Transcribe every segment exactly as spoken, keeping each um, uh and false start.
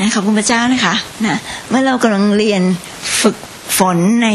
นะขอบคุณพระเจ้านะคะนะเมื่อเรากำลังเรียนฝึกฝนใน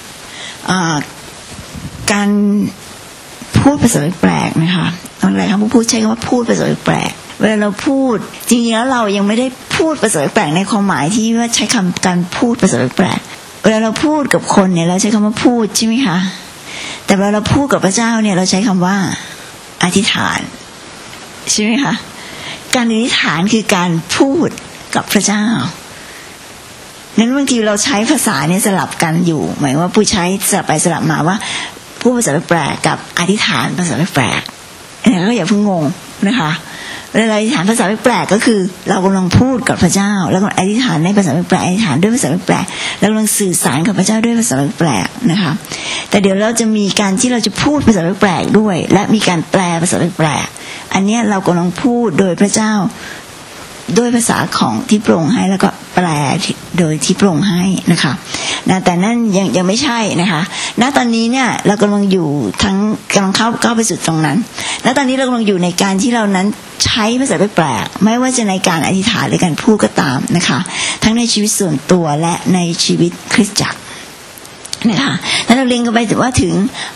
การพูดภาษาแปลกนะคะอะไรครับผู้พูดใช้คำว่าพูดภาษาแปลกเวลาเราพูดจริงๆแล้วเรายังไม่ได้พูดภาษาแปลกในความหมายที่ว่าใช้คำการพูดภาษาแปลกเวลาเราพูดกับคนเนี่ยเราใช้คำว่าพูดใช่ไหมคะแต่เวลาเราพูดกับพระเจ้าเนี่ยเราใช้คำว่าอธิษฐานใช่ไหมคะการอธิษฐานคือการพูดกับพระเจ้านั้นบางทีเราใช้ภาษาเนี่ยสลับกันอยู่หมายว่าผู้ใช้สลับไปสลับมาว่าพูดภาษาแปลกกับอธิษฐานภาษาแปลกเนี่ยก็อย่าเพิ่งงงนะคะเวลาอธิษฐานภาษาแปลกก็คือเรากำลังพูดกับพระเจ้าแล้วก็อธิษฐานในภาษาแปลกอธิษฐานด้วยภาษาแปลกแล้วกำลังสื่อสารกับพระเจ้าด้วยภาษาแปลกนะคะแต่เดี๋ยวเราจะมีการที่เราจะพูดภาษาแปลกด้วยและมีการแปลภาษาแปลกอันนี้เรากำลังพูดโดยพระเจ้าด้วยภาษาของที่พระองค์ให้แล้วก็แปลโดยที่พระองค์ให้นะคะนะแต่นั่นยังยังไม่ใช่นะคะณตอนนี้เนี่ยเรากำลังอยู่ทั้งกำลังเข้าเข้าไปสู่ตรงนั้นณตอนนี้เรากำลังอยู่ในการที่เรานั้นใช้ภาษาแปลกไม่ว่าจะในการอธิษฐานหรือการพูดก็ตามนะคะทั้งในชีวิตส่วนตัวและในชีวิตคริสตจักรนะคะแล้วเราเรียนกันไปถึงว่าถึง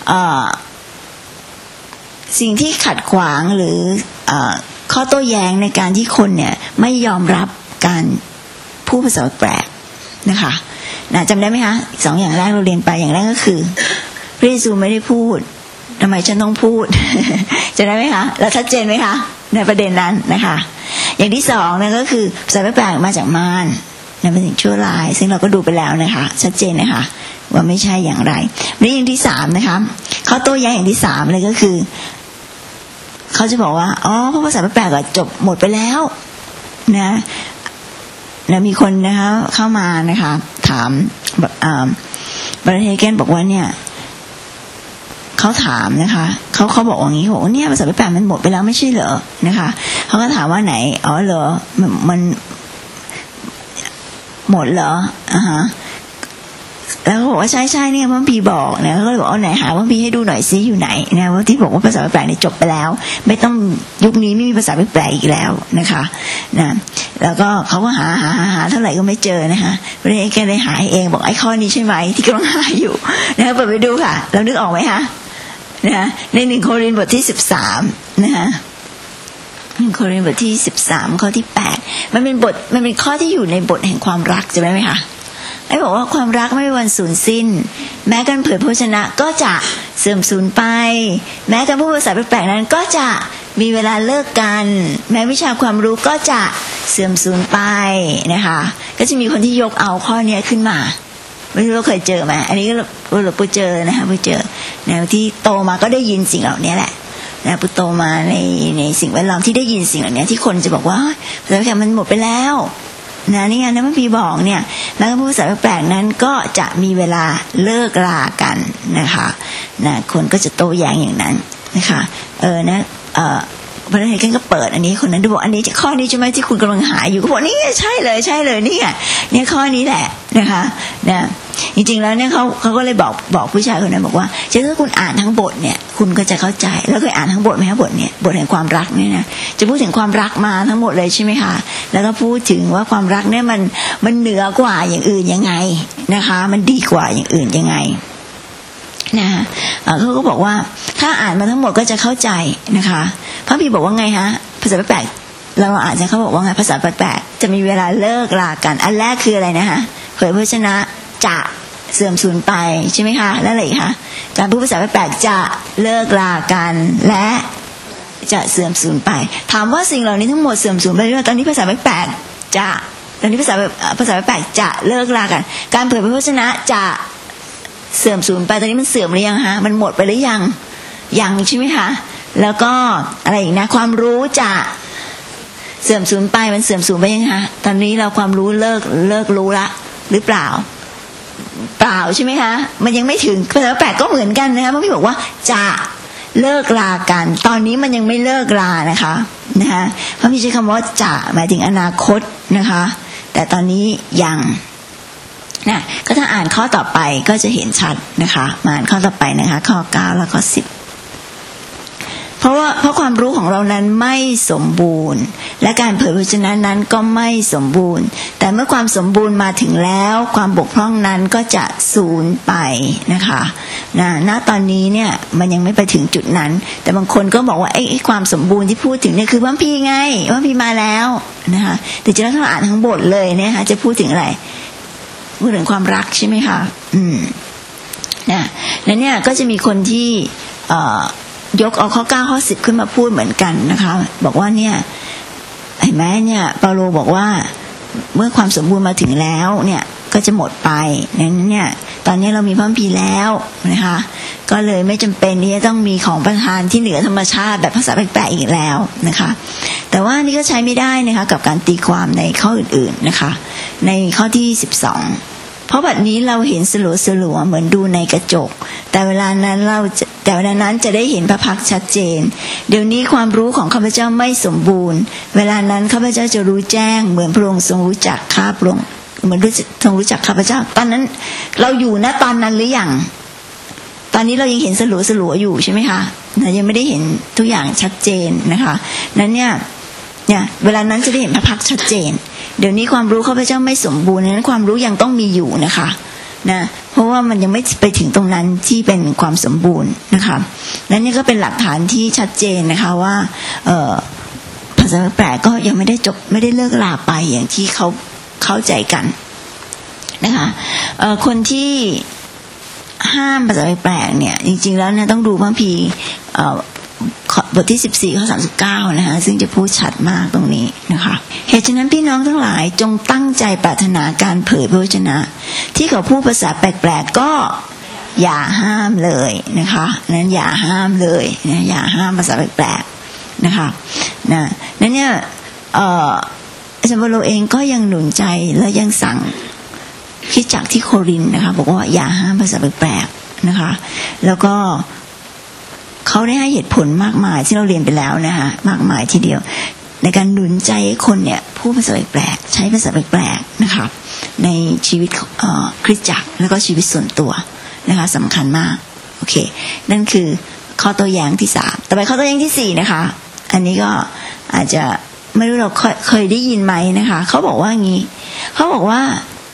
สิ่งที่ขัดขวางหรือข้อโต้แย้งในการที่คนเนี่ยไม่ยอมรับการพูดภาษาแปลกนะคะนะจำได้ไหมคะสองอย่างแรกเราเรียนไปอย่างแรกก็คือพระเยซูไม่ได้พูดทำไมฉันต้องพูดจำได้ไหมคะแล้วชัดเจนไหมคะในประเด็นนั้นนะคะอย่างที่สองนั่นก็คือภาษาแปลกมาจากมารนั่นเป็นสิ่งชั่วร้ายซึ่งเราก็ดูไปแล้วนะคะชัดเจนนะคะว่าไม่ใช่อย่างไรและอย่างที่สามนะคะข้อโต้แย้งอย่างที่สามเลยก็คือเขาจะบอกว่าอ๋อเพราะภาษาแปลกๆจบหมดไปแล้วนะแล้วมีคนนะคะเข้ามานะคะถามบรัตเฮเกนบอกว่าเนี่ยเขาถามนะคะเขาเขาบอกอย่างนี้บอกว่าเนี่ยภาษาแปลกมันหมดไปแล้วไม่ใช่เหรอนะคะเขาก็ถามว่าไหนอ๋อเหรอมันหมดเหรออ่าฮะแล้วเขาบอกว่าใช่ใช่เนี่ยพระพีบอกนะเขาก็เลยบอกเอาไหนหาพระพีให้ดูหน่อยซิอยู่ไหนนะว่าที่บอกว่าภาษาแปลกเนี่ยจบไปแล้วไม่ต้องยุคนี้ไม่มีภาษาแปลกอีกแล้วนะคะนะแล้วก็เขาก็หาหาหาเท่าไหร่ก็ไม่เจอนะคะเลยแกเลยหาเองบอกไอ้ข้อนี้ใช่ไหมที่กำลังหาอยู่นะคะเปิดไปดูค่ะเรานึกออกไหมคะนะในหนึ่งโครินธ์บทที่สิบสามนะคะหนึ่งโครินธ์บทที่สิบสามข้อที่แปดมันเป็นบทมันเป็นข้อที่อยู่ในบทแห่งความรักจำได้ไหมคะไอ้บอกว่าความรักไม่มีวันสูญสิ้นแม้การเผยพระวจนะก็จะเสื่อมสูญไปแม้การพูดภาษาแปลกๆนั้นก็จะมีเวลาเลิกกันแม้วิชาความรู้ก็จะเสื่อมสูญไปนะคะก็จะมีคนที่ยกเอาข้อนี้ขึ้นมาไม่รู้เราเคยเจอไหมอันนี้ก็เราไปเจอนะคะไปเจอแนวที่โตมาก็ได้ยินสิ่งเหล่านี้แหละนะปุโตมาในในสิ่งแวดล้อมที่ได้ยินสิ่งเหล่านี้ที่คนจะบอกว่าภาษาแปลกมันหมดไปแล้วนะนี่ไงนะพระพีบอกเนี่ยแล้วก็ผู้ภาษาแปลกนั้นก็จะมีเวลาเลิกลากันนะคะนะคนก็จะโต้แย้งอย่างนั้นนะคะเออนะเออพระเฮเกนก็เปิดอันนี้คนนั้นดูบอกอันนี้ข้อนี้ใช่ไหมที่คุณกำลังหาอยู่ก็บอกนี่ใช่เลยใช่เลยนี่ไงเนี่ยข้อนี้แหละนะคะนะจริงๆแล้วเนี่ยเขาเขาก็เลยบอกบอกผู้ชายคนนั้นบอกว่าถ้าคุณอ่านทั้งบทเนี่ยคุณก็จะเข้าใจแล้วเคยอ่านทั้งบทไหมคะบทเนี่ยบทแห่งความรักเนี่ยนะจะพูดถึงความรักมาทั้งหมดเลยใช่ไหมคะแล้วก็พูดถึงว่าความรักเนี่ยมันมันเหนือกว่าอย่างอื่นยังไงนะคะมันดีกว่าอย่างอื่นยังไงนะเขาก็บอกว่าถ้าอ่านมาทั้งหมดก็จะเข้าใจนะคะพระพีบอกว่าไงฮะภาษาแปลกเราอ่านจะเขาบอกว่าไงภาษาแปลกจะมีเวลาเลิกลากันอันแรกคืออะไรนะคะเผยพระวจนะจะเสื่อมสูญไปใช่ไหมคะแล้วอะไรคะการพูดภาษาแปลกจะเลิกลากันและจะเสื่อมสูญไปถามว่าสิ่งเหล่านี้ทั้งหมดเสื่อมสูญไปหรือเปล่าตอนนี้ภาษาแปลกจะตอนนี้ภาษาภาษาแปลกจะเลิกลากันการเผยพระวจนะจะเสื่อมสูญไปตอนนี้มันเสื่อมหรือยังฮะมันหมดไปหรือยังยังใช่ไหมคะแล้วก็อะไรอีกนะความรู้จะเสื่อมสูญไปมันเสื่อมสูญไปยังฮะตอนนี้เราความรู้เลิกเลิกรู้ละหรือเปล่าเปล่าใช่ไหมคะมันยังไม่ถึงภาษาแปลกก็เหมือนกันนะคะพระพี่บอกว่าจะเลิกลากันตอนนี้มันยังไม่เลิกลานะคะนะคะพระพี่ใช้คำว่าจะหมายถึงอนาคตนะคะแต่ตอนนี้ยังนะก็ถ้าอ่านข้อต่อไปก็จะเห็นชัดนะคะมาอ่านข้อต่อไปนะคะข้อเก้าแล้วก็สิบเพราะว่าเพราะความรู้ของเรานั้นไม่สมบูรณ์และการเผยพระวจนะนั้นก็ไม่สมบูรณ์แต่เมื่อความสมบูรณ์มาถึงแล้วความบกพร่องนั้นก็จะสูญไปนะคะนะณตอนนี้เนี่ยมันยังไม่ไปถึงจุดนั้นแต่บางคนก็บอกว่าไอ้ความสมบูรณ์ที่พูดถึงเนี่ยคือพระคัมภีร์ไงพระคัมภีร์มาแล้วนะคะแต่จริงๆถ้าเราอ่านทั้งบทเลยเนี่ยค่ะจะพูดถึงอะไรพูดถึงความรักใช่ไหมคะอืมนะแล้วเนี่ยก็จะมีคนที่เอ่อยกเอาข้อเก้าข้อสิบขึ้นมาพูดเหมือนกันนะคะบอกว่าเนี่ยเห็นไหมเนี่ยเปาโลบอกว่าเมื่อความสมบูรณ์มาถึงแล้วเนี่ยก็จะหมดไปนั้นเนี่ยตอนนี้เรามีพระคัมภีร์แล้วนะคะก็เลยไม่จำเป็นที่จะต้องมีของประทานที่เหนือธรรมชาติแบบภาษาแปลกๆอีกแล้วนะคะแต่ว่านี่ก็ใช้ไม่ได้นะคะกับการตีความในข้ออื่นๆนะคะในข้อที่สิบสองเพราะบัดนี้เราเห็นสลัวสลัวเหมือนดูในกระจกแต่เวลานั้นเราแต่เวลานั้นจะได้เห็นพระพักตร์ชัดเจนเดี๋ยวนี้ความรู้ของข้าพเจ้าไม่สมบูรณ์เวลานั้นข้าพเจ้าจะรู้แจ้งเหมือนพระองค์ทรงรู้จักข้าพระองค์เหมือนรู้ทรงรู้จักข้าพเจ้าตอนนั้นเราอยู่ณตอนนั้นหรือยังตอนนี้เรายังเห็นสลัวสลัวอยู่ใช่ไหมคะยังไม่ได้เห็นทุกอย่างชัดเจนนะคะนั้นเนี่ยเนี่ยเวลานั้นจะได้เห็นพระพักตร์ชัดเจนเดี๋ยวนี้ความรู้ข้าพเจ้าไม่สมบูรณ์นั้นความรู้ยังต้องมีอยู่นะคะนะเพราะว่ามันยังไม่ไปถึงตรงนั้นที่เป็นความสมบูรณ์นะคะและนี่ก็เป็นหลักฐานที่ชัดเจนนะคะว่าเอ่อภาษาแปลกก็ยังไม่ได้จบไม่ได้เลิกลาไปอย่างที่เขาเข้าใจกันนะคะเอ่อคนที่ห้ามภาษาแปลกเนี่ยจริงๆแล้วเนี่ยต้องดูพระคัมภีร์เอ่อบทที่สิบสี่ข้อสามสิบเก้านะคะซึ่งจะพูดชัดมากตรงนี้นะคะเหตุฉะนั้นพี่น้องทั้งหลายจงตั้งใจปรารถนาการเผยพระวจนะที่เขาพูดภาษาแปลกๆก็อย่าห้ามเลยนะคะนั้นอย่าห้ามเลยนะอย่าห้ามภาษาแปลกๆนะคะนะนั้นเนี่ยเอ่ออาจารย์เปาโลเองก็ยังหนุนใจและยังสั่งคริสตจักรที่โครินธ์นะคะบอกว่าอย่าห้ามภาษาแปลกๆนะคะแล้วก็เขาได้ให้เหตุผลมากมายที่เราเรียนไปแล้วนะคะมากมายทีเดียวในการหนุนใจคนเนี่ยพูดภาษาแปลกใช้ภาษาแปลกนะคะในชีวิตคริสตจักรแล้วก็ชีวิตส่วนตัวนะคะสำคัญมากโอเคนั่นคือข้อโต้แย้งที่สามต่อไปข้อโต้แย้งที่สี่นะคะอันนี้ก็อาจจะไม่รู้เราเคยได้ยินไหมนะคะเขาบอกว่างี้เขาบอกว่า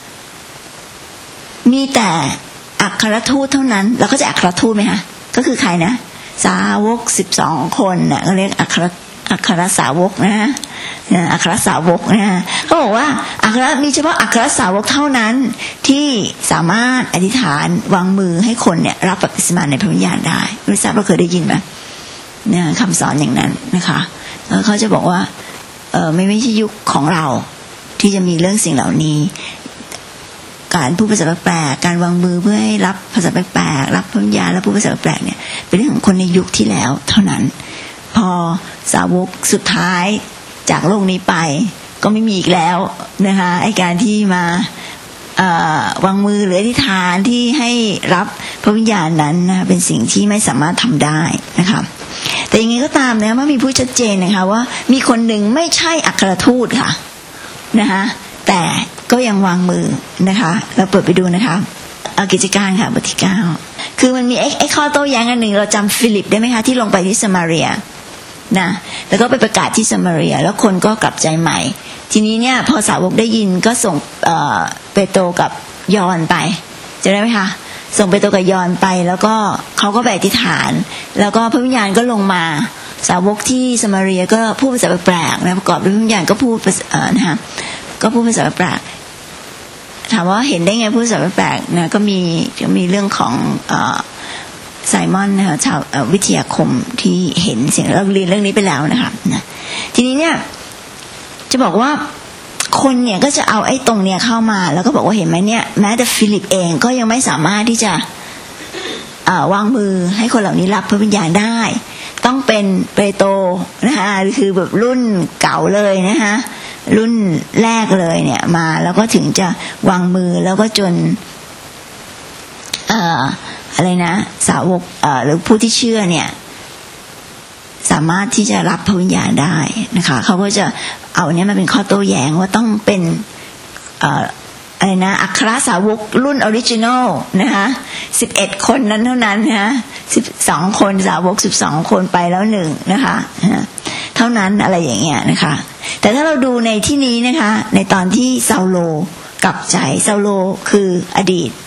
มีแต่อัครทูตเท่านั้นเราก็จะอัครทูตไหมคะก็คือใครนะสาวกสิบสองคนน่ะก็เรียกอัครอัครสาวกนะฮะอัครสาวกนะฮะเขาบอกว่าอัครมีเฉพาะอัครสาวกเท่านั้นที่สามารถอธิษฐานวางมือให้คนเนี่ยรับบัพติศมาในพระวิญญาณได้ไม่ทราบว่าเคยได้ยินไหมเนี่ยคำสอนอย่างนั้นนะคะแล้วเขาจะบอกว่าเออไม่ไม่ใช่ยุคของเราที่จะมีเรื่องสิ่งเหล่านี้การพูดภาษาแปลกการวางมือเพื่อให้รับภาษาแปลกรับพระวิญญาณและพูดภาษาแปลกเนี่ยเป็นเรื่องของคนในยุคที่แล้วเท่านั้นพอสาวกสุดท้ายจากโลกนี้ไปก็ไม่มีอีกแล้วนะคะไอ้การที่มาวางมือหรืออธิษฐานที่ให้รับพระวิญญาณนั้นนะเป็นสิ่งที่ไม่สามารถทำได้นะคะแต่ยังไงก็ตามนะว่ามีผู้ชัดเจนนะคะว่ามีคนหนึ่งไม่ใช่อัครทูตค่ะนะคะแต่ก็ยังวางมือนะคะเราเปิดไปดูนะคะเอากิจการค่ะบทที่เก้าคือมันมีไอ้ไอ้ข้อโต้แย้งอันหนึ่งเราจำฟิลิปได้ไหมคะที่ลงไปที่ซามาเรียนะแล้วก็ไปประกาศที่ซามาเรียแล้วคนก็กลับใจใหม่ทีนี้เนี่ยพอสาวกได้ยินก็ส่งเอ่อเปโตรกับยอห์นไปจะได้ไหมคะส่งเปโตรกับยอห์นไปแล้วก็เขาก็ไปอธิษฐานแล้วก็พระวิญญาณก็ลงมาสาวกที่ซามาเรียก็พูดภาษาแปลกๆนะประกอบด้วยพระวิญญาณก็พูดเอ่อนะคะก็พูดภาษาแปลกถามว่าเห็นได้ไงพูดภาษาแปลกนะก็มีก็มีเรื่องของเอ่อไซมอนนะคะชาววิทยาคมที่เห็นสิ่งเราเรียนเรื่องนี้ไปแล้วนะคะนะทีนี้เนี่ยจะบอกว่าคนเนี่ยก็จะเอาไอ้ตรงเนี่ยเข้ามาแล้วก็บอกว่าเห็นไหมเนี่ยแม้แต่ฟิลิปเองก็ยังไม่สามารถที่จะอ่าวางมือให้คนเหล่านี้รับพระวิญญาณได้ต้องเป็นเปโตรนะคะคือแบบรุ่นเก่าเลยนะคะรุ่นแรกเลยเนี่ยมาแล้วก็ถึงจะวางมือแล้วก็จนเอ่ออะไรนะสาวกเอ่อหรือผู้ที่เชื่อเนี่ยสามารถที่จะรับพระวิญญาณได้นะคะเขาก็จะเอาเนี้ยมาเป็นข้อโต้แย้งว่าต้องเป็นเอ่ออะไรนะอัครสาวกรุ่นออริจินอลนะคะสิบเอ็ดคนนั้นเท่านั้นนะสิบสองคนสาวกสิบสองคนไปแล้วหนึ่งนะคะเท่านั้นอะไรอย่างเงี้ยนะคะแต่ถ้าเราดูในที่นี้นะคะในตอนที่ซาโลกลับใจซาโลคืออดีต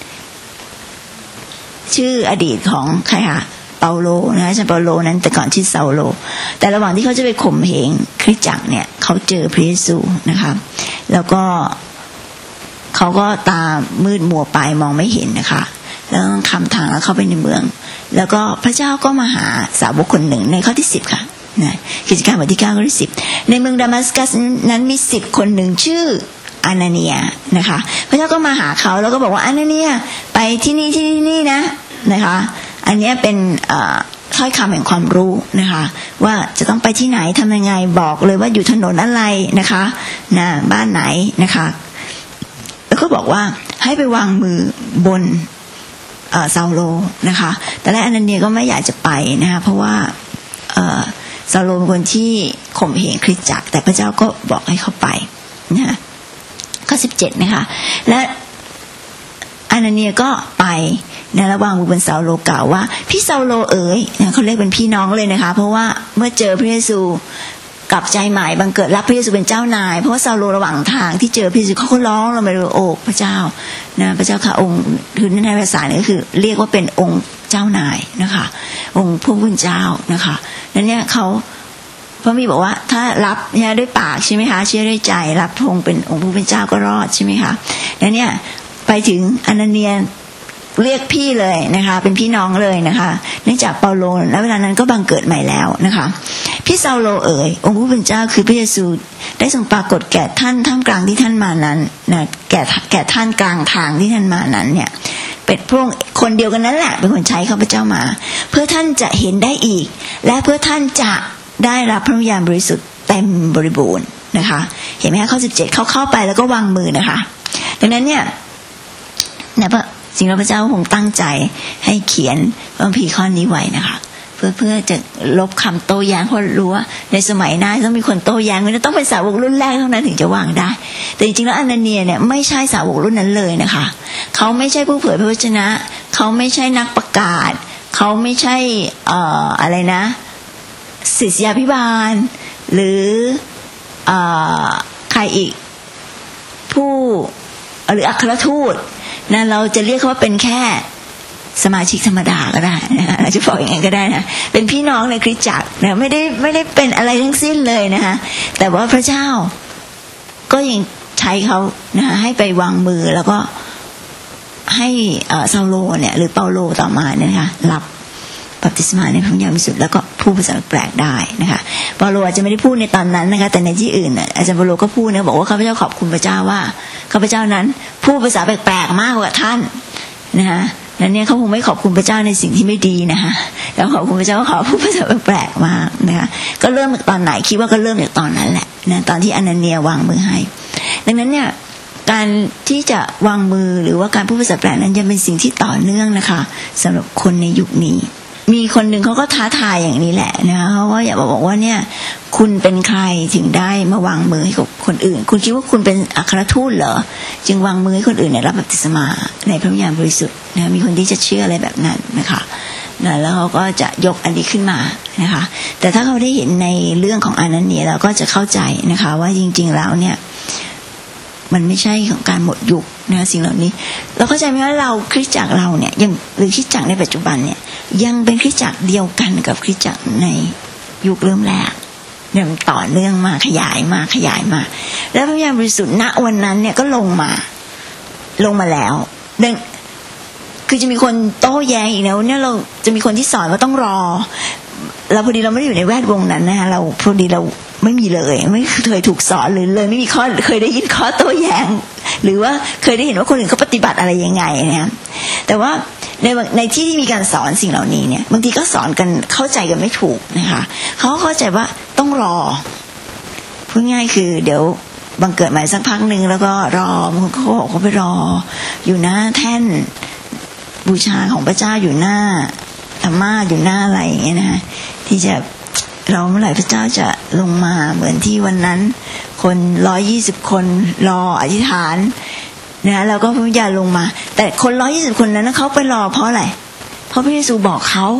ชื่ออดีตของใครคะเปาโลนะคะอาจารย์เปาโลนั้นแต่ก่อนชื่อซาโลแต่ระหว่างที่เขาจะไปข่มเหงคริสตจักรเนี่ยเขาเจอพระเยซูนะคะแล้วก็เขาก็ตามืดมัวไปมองไม่เห็นนะคะแล้วคำทางแล้วเข้าไปในเมืองแล้วก็พระเจ้าก็มาหาสาวกคนหนึ่งในข้อที่สิบค่ะนะกิจการบทที่เก้าข้อที่สิบในเมืองดามัสกัสนั้นมีสิทธิ์คนหนึ่งชื่ออานาเนียนะคะพระเจ้าก็มาหาเขาแล้วก็บอกว่าอานาเนียไปที่นี่ที่นี่นะนะคะอันนี้เป็นถ้อยคำแห่งความรู้นะคะว่าจะต้องไปที่ไหนทำยังไงบอกเลยว่าอยู่ถนนอะไรนะคะนะบ้านไหนนะคะแล้วก็บอกว่าให้ไปวางมือบนซาโลนะคะแต่แรกอานาเนียก็ไม่อยากจะไปนะคะเพราะว่าซาโลเป็นคนที่ข่มเหงคริสตจักรแต่พระเจ้าก็บอกให้เขาไปนะข้อสิบเจ็ดนะคะและอานาเนียก็ไปนะระหว่างมือบนซาโลกล่าวว่าพี่ซาโลเอ๋ยเขาเรียกเป็นพี่น้องเลยนะคะเพราะว่าเมื่อเจอพระเยซูกลับใจใหม่บังเกิดรับพระเยซูเป็นเจ้านายเพราะว่าซาโลระหว่างทางที่เจอพระเยซูเขาก็ร้องเราไม่รู้โอ้พระเจ้านะพระเจ้าค่ะองค์คือในภาษาเนี่ยก็คือเรียกว่าเป็นองค์เจ้านายนะคะองค์ผู้เป็นเจ้านะคะนั้นเนี่ยเขาพระมีบอกว่าถ้ารับเนี่ยด้วยปากใช่ไหมคะเชื่อด้วยใจรับพระองค์เป็นองค์ผู้เป็นเจ้าก็รอดใช่ไหมคะแล้วเนี่ยไปถึงอานาเนียเรียกพี่เลยนะคะเป็นพี่น้องเลยนะคะเนื่องจากเปาโลและเวลานั้นก็บังเกิดใหม่แล้วนะคะพี่ซาโลเอ๋ยองค์ผู้เป็นเจ้าคือพระเยซูได้ทรงปรากฏแก่ท่านท่ามกลางที่ท่านมานั้นนะแก่แก่ท่านกลางทางที่ท่านมานั้นเนี่ยเป็นพระองค์คนเดียวกันนั้นแหละเป็นคนใช้ข้าพเจ้ามาเพื่อท่านจะเห็นได้อีกและเพื่อท่านจะได้รับพระวิญญาณบริสุทธิ์เต็มบริบูรณ์นะคะเห็นไหมคะข้อสิบเจ็ดเขาเข้าไปแล้วก็วางมือนะคะดังนั้นเนี่ยนะพระจริงแล้วพระเจ้าคงตั้งใจให้เขียนพระคัมภีร์ข้อนี้ไว้นะคะเพื่อเพื่อจะลบคำโต้แย้งเพราะรู้ว่าในสมัยหน้าต้องมีคนโต้แย้งมันต้องเป็นสาวกรุ่นแรกเท่านั้นถึงจะวางได้แต่จริงๆแล้วอานาเนียเนี่ยไม่ใช่สาวกรุ่นนั้นเลยนะคะเขาไม่ใช่ผู้เผยพระวจนะเขาไม่ใช่นักประกาศเขาไม่ใช่เอ่ออะไรนะศิษยาภิบาลหรือเอ่อใครอีกผู้หรืออัครทูตนะเราจะเรียกเขาว่าเป็นแค่สมาชิกธรรมดาก็ได้นะเราจะบอกอย่างนั้นก็ได้นะเป็นพี่น้องในคริสตจักรนะไม่ได้ไม่ได้เป็นอะไรทั้งสิ้นเลยนะคะแต่ว่าพระเจ้าก็ยังใช้เขานะให้ไปวางมือแล้วก็ให้ซาโลเนี่ยหรือเปาโลต่อมาเนี่ยนะคะรับบัพติศมาในพระวิญญาณบริสุทธิ์แล้วก็พูดภาษาแปลกได้นะคะเปาโลอาจจะไม่ได้พูดในตอนนั้นนะคะแต่ในที่อื่นอาจารย์เปาโลก็พูดนะบอกว่าข้าพเจ้าขอบคุณพระเจ้าว่าข้าพเจ้านั้นพูดภาษาแปลกๆมากกว่าท่านนะคะนั้นเนี่ยเขาคงไม่ขอบคุณพระเจ้าในสิ่งที่ไม่ดีนะคะแล้วขอบคุณพระเจ้าขอพูดภาษาแปลกๆมากนะคะก็เริ่มจากตอนไหนคิดว่าก็เริ่มจากตอนนั้นแหละนะตอนที่อานาเนียวางมือให้ดังนั้นเนี่ยการที่จะวางมือหรือว่าการพูดภาษาแปลกนั้นยังเป็นสิ่งที่ต่อเนื่องนะคะสำหรับคนในยุคนี้มีคนหนึ่งเขาก็ท้าทายอย่างนี้แหละนะคะเขาก็อยากบอกว่าเนี่ยคุณเป็นใครถึงได้มาวางมือให้กับคนอื่นคุณคิดว่าคุณเป็นอัครทูตเหรอจึงวางมือให้คนอื่นเนี่ยรับบัพติศมาในพระวิญญาณบริสุทธิ์นะมีคนที่จะเชื่ออะไรแบบนั้นนะคะนะแล้วเขาก็จะยกอันนี้ขึ้นมานะคะแต่ถ้าเขาได้เห็นในเรื่องของอานาเนียเราก็จะเข้าใจนะคะว่าจริงๆแล้วเนี่ยมันไม่ใช่ของการหมดยุคนะสิ่งเหล่านี้เราเข้าใจไหมว่าเราคริสตจักรเราเนี่ยยังหรือคริสตจักรในปัจจุบันเนี่ยยังเป็นคริสตจักรเดียวกันกับคริสตจักรในยุคเริ่มแรกเนี่ยมันต่อเนื่องมาขยายมาขยายมาแล้วพระวิญญาณบริสุทธิ์ณวันนั้นเนี่ยก็ลงมาลงมาแล้วเนื่องคือจะมีคนโต้แย้งอีกแล้วเนี่ยเราจะมีคนที่สอนว่าต้องรอเราพอดีเราไม่ได้อยู่ในแวดวงนั้นนะคะเราพอดีเราไม่มีเลยไม่เคยถูกสอนหรือเลยไม่มีข้อเคยได้ยินข้อโต้แย้งหรือว่าเคยได้เห็นว่าคนอื่นเขาปฏิบัติอะไรยังไงนะแต่ว่าในในที่ที่มีการสอนสิ่งเหล่านี้เนี่ยบางทีก็สอนกันเข้าใจกันไม่ถูกนะคะเขาเข้าใจว่าต้องรอพูดง่ายคือเดี๋ยวบังเกิดใหม่สักพักนึงแล้วก็รอบางคนเขาบอกเขาไปรออยู่หน้าแท่นบูชาของพระเจ้าอยู่หน้าธรรมาอยู่หน้าอะไรอย่างเงี้ยนะที่จะเราเมื่อไหร่พระเจ้าจะลงมาเหมือนที่วันนั้นคนร้อยยี่สิบคนรออธิษฐานนะแล้วก็พระวิญญาณลงมาแต่คนร้อยยี่สิบคนนั้นเขาไปรอเพราะอะไรเพราะพระเยซูบอกเขา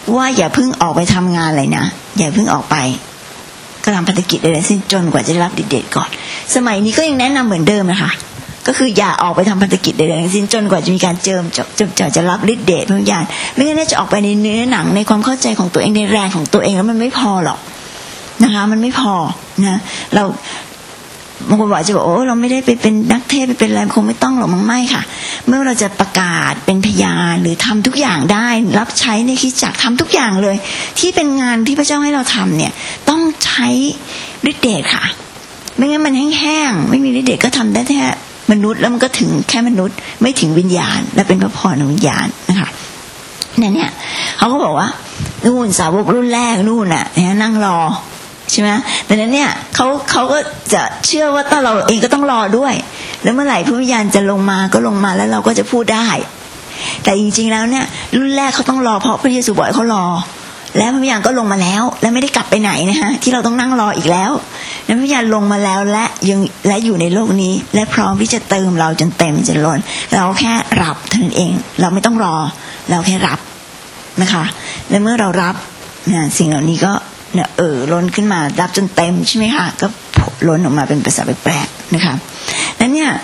ว่าอย่าเพิ่งออกไปทำงานเลยนะอย่าเพิ่งออกไปก็ทำภารกิจอะไรสิ้นจนกว่าจะได้รับฤทธิ์เดชก่อนสมัยนี้ก็ยังแนะนำเหมือนเดิมนะคะก็คืออย่าออกไปทำภารกิจใดๆทั้งสิ้นจนกว่าจะมีการเจิมจบจะจะรับฤทธิ์เดชพระวิญญาณไม่งั้นจะออกไปในเนื้อหนังในความเข้าใจของตัวเองในแรงของตัวเองแล้วมันไม่พอหรอกนะคะมันไม่พอนะเราบางคนบอกจะบอกโอ้เราไม่ได้ไปเป็นนักเทศไปเป็นอะไรคงไม่ต้องหรอกมั้งไม่ค่ะเมื่อเราจะประกาศเป็นพยานหรือทำทุกอย่างได้รับใช้ในคริสตจักรทำทุกอย่างเลยที่เป็นงานที่พระเจ้าให้เราทำเนี่ยต้องใช้ฤทธิ์เดชค่ะไม่งั้นมันแห้งๆไม่มีฤทธิ์เดชก็ทำได้แค่มนุษย์แล้วมันก็ถึงแค่มนุษย์ไม่ถึงวิญญาณและเป็นพระพรของวิญญาณนะคะนั่นเนี่ยเขาก็บอกว่านู่นสาวกรุ่นแรกนู่นน่ะเนี่ยนั่งรอใช่ไหมดังนั้นเนี่ยเขาเขาก็จะเชื่อว่าถ้าเราเองก็ต้องรอด้วยแล้วเมื่อไหร่พระวิญญาณจะลงมาก็ลงมาแล้วเราก็จะพูดได้แต่จริงๆแล้วเนี่ยรุ่นแรกเขาต้องรอเพราะพระเยซูบอกให้เขารอแล้วพระวิญญาณก็ลงมาแล้วและไม่ได้กลับไปไหนนะฮะที่เราต้องนั่งรออีกแล้วพระวิญญาณลงมาแล้วและยังและอยู่ในโลกนี้และพร้อมที่จะเติมเราจนเต็มจนล้นเราแค่รับเท่านั้นเองเราไม่ต้องรอเราแค่รับนะคะและเมื่อเรารับนะสิ่งเหล่านี้ก็เนี่ยเออล้นขึ้นมารับจนเต็มใช่ไหมคะก็ล้นออกมาเป็นภาษาแปลกๆนะคะนั้นเนี่ย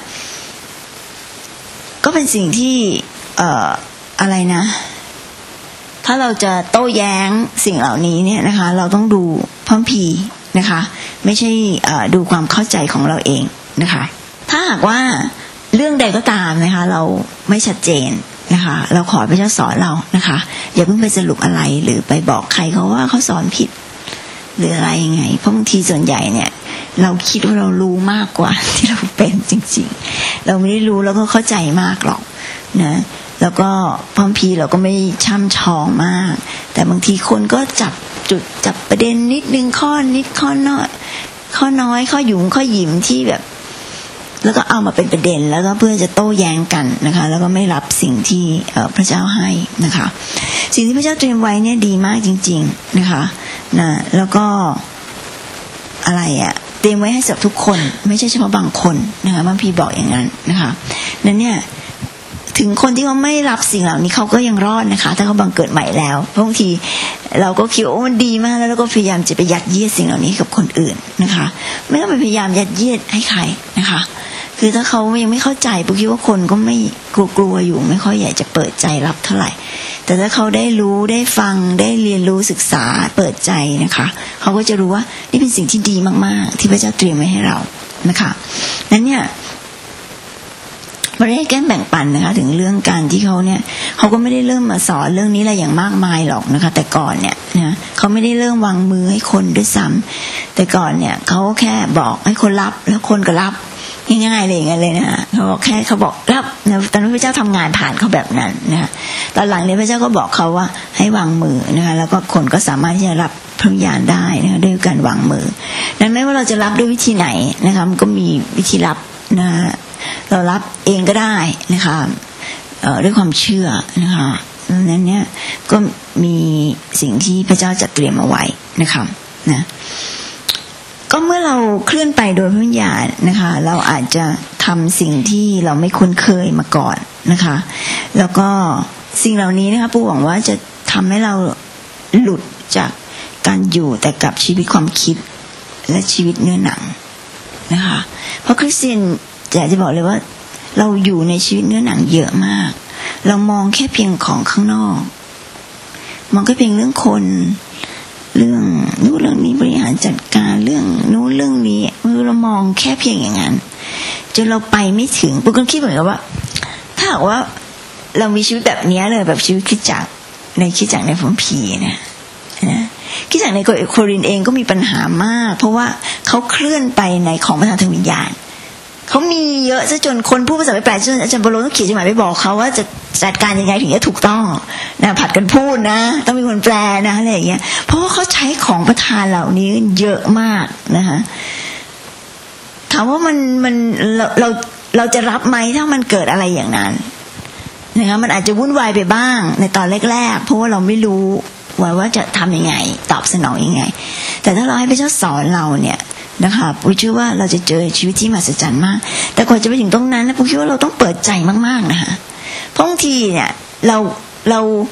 ก็เป็นสิ่งที่เอ่ออะไรนะถ้าเราจะโต้แย้งสิ่งเหล่านี้เนี่ยนะคะเราต้องดูพระคัมภีร์นะคะไม่ใช่ดูความเข้าใจของเราเองนะคะถ้าหากว่าเรื่องใดก็ตามนะคะเราไม่ชัดเจนนะคะเราขอพระเจ้าสอนเรานะคะอย่าเพิ่งไปสรุปอะไรหรือไปบอกใครเขาว่าเขาสอนผิดหรืออะไรยังไงเพราะบางทีส่วนใหญ่เนี่ยเราคิดว่าเรารู้มากกว่าที่เราเป็นจริงๆเราไม่ได้รู้แล้วก็เข้าใจมากหรอกนะแล้วก็พระคัมภีร์เราก็ไม่ช่ำชองมากแต่บางทีคนก็จับจุดจับประเด็นนิดนึงข้อนิดข้อน้อยข้อน้อยข้อหยุมข้อหยิมที่แบบแล้วก็เอามาเป็นประเด็นแล้วก็เพื่อจะโต้แย้งกันนะคะแล้วก็ไม่รับสิ่งที่พระเจ้าให้นะคะสิ่งที่พระเจ้าเตรียมไว้เนี่ยดีมากจริงๆนะคะนะแล้วก็อะไรอะเตรียมไว้ให้สำหรับทุกคนไม่ใช่เฉพาะบางคนนะคะพระพี่บอกอย่างนั้นนะคะนั้นเนี่ยถึงคนที่เขาไม่รับสิ่งเหล่านี้เขาก็ยังรอดนะคะถ้าเขาบังเกิดใหม่แล้วบางทีเราก็คิดว่ามันดีมากแล้วเราก็พยายามจะไปยัดเยียดสิ่งเหล่านี้กับคนอื่นนะคะไม่ต้องไปพยายามยัดเยียดให้ใครนะคะคือถ้าเขายังไม่เข้าใจปุ๊บคิดว่าคนก็ไม่กลัวๆอยู่ไม่ค่อยอยากจะเปิดใจรับเท่าไหร่แต่ถ้าเขาได้รู้ได้ฟังได้เรียนรู้ศึกษาเปิดใจนะคะเขาก็จะรู้ว่านี่เป็นสิ่งที่ดีมากๆที่พระเจ้าเตรียมไว้ให้เรานะคะนั้นเนี่ยมาได้แก้แบ่งปันนะคะถึงเรื่องการที่เขาเนี่ยเขาก็ไม่ได้เริ่มมาสอนเรื่องนี้อะไรอย่างมากมายหรอกนะคะแต่ก่อนเนี่ยนะเขาไม่ได้เริ่มวางมือให้คนด้วยซ้ำแต่ก่อนเนี่ยเขาแค่บอกให้คนรับแล้วคนก็รับง่ายๆเลยอย่างนั้นเลยนะคะเขาบอกแค่เขาบอกรับนะตอนนั้นพระเจ้าทำงานผ่านเขาแบบนั้นนะคะตอนหลังเนี่ยพระเจ้าก็บอกเขาว่าให้วางมือนะคะแล้วก็คนก็สามารถที่จะรับพระวิญญาณได้นะคะด้วยการวางมือนั้นไม่ว่าเราจะรับด้วยวิธีไหนนะคะมันก็มีวิธีรับนะเรารับเองก็ได้นะคะด้วยความเชื่อนะคะดังนั้นเนี่ยก็มีสิ่งที่พระเจ้าจัดเตรียมเอาไว้นะคะนะก็เมื่อเราเคลื่อนไปโดยพระวิญญาณนะคะเราอาจจะทำสิ่งที่เราไม่คุ้นเคยมาก่อนนะคะแล้วก็สิ่งเหล่านี้นะคะปู่หวังว่าจะทำให้เราหลุดจากการอยู่แต่กับชีวิตความคิดและชีวิตเนื้อหนังนะคะเพราะคริสเตียนอยากจะบอกเลยว่าเราอยู่ในชีวิตเนื้อหนังเยอะมากเรามองแค่เพียงของข้างนอกมองแค่เพียงเรื่องคนเรื่องนู้นเรื่องนี้บริหารจัดการเรื่องนู้นเรื่องนี้เรามองแค่เพียงอย่างนั้นจนเราไปไม่ถึงปุ๊กก็คิดเหมือนกับว่าถ้าหากว่าเรามีชีวิตแบบนี้เลยแบบชีวิตคริสตจักรในคริสตจักรในพระคัมภีร์นะนะคริสตจักรในโครินธ์เองก็มีปัญหามากเพราะว่าเขาเคลื่อนไปในของประทานทางวิญญาณเขามีเยอะซะจนคนพูดภาษาแปลกๆจนอาจารย์โปโลต้องเขียนจดหมายไปบอกเขาว่าจะจัดการยังไงถึงจะถูกต้องนะผัดกันพูดนะต้องมีคนแปลนะอะไรอย่างเงี้ยเพราะว่าเขาใช้ของประทานเหล่านี้เยอะมากนะคะถามว่ามันมันเราเราเราจะรับไหมถ้ามันเกิดอะไรอย่างนั้นนะคะมันอาจจะวุ่นวายไปบ้างในตอนแรกๆเพราะว่าเราไม่รู้ว่าว่าจะทำยังไงตอบสนองยังไงแต่ถ้าเราให้พระเจ้าสอนเราเนี่ยนะคะผมเชื่อว่าเราจะเจอชีวิตที่มหัศจรรย์มากแต่กว่าจะไปถึงตรงนั้นนะผมคิดว่าเราต้องเปิดใจมากๆนะคะเพราะบางทีเนี่ยเราเรา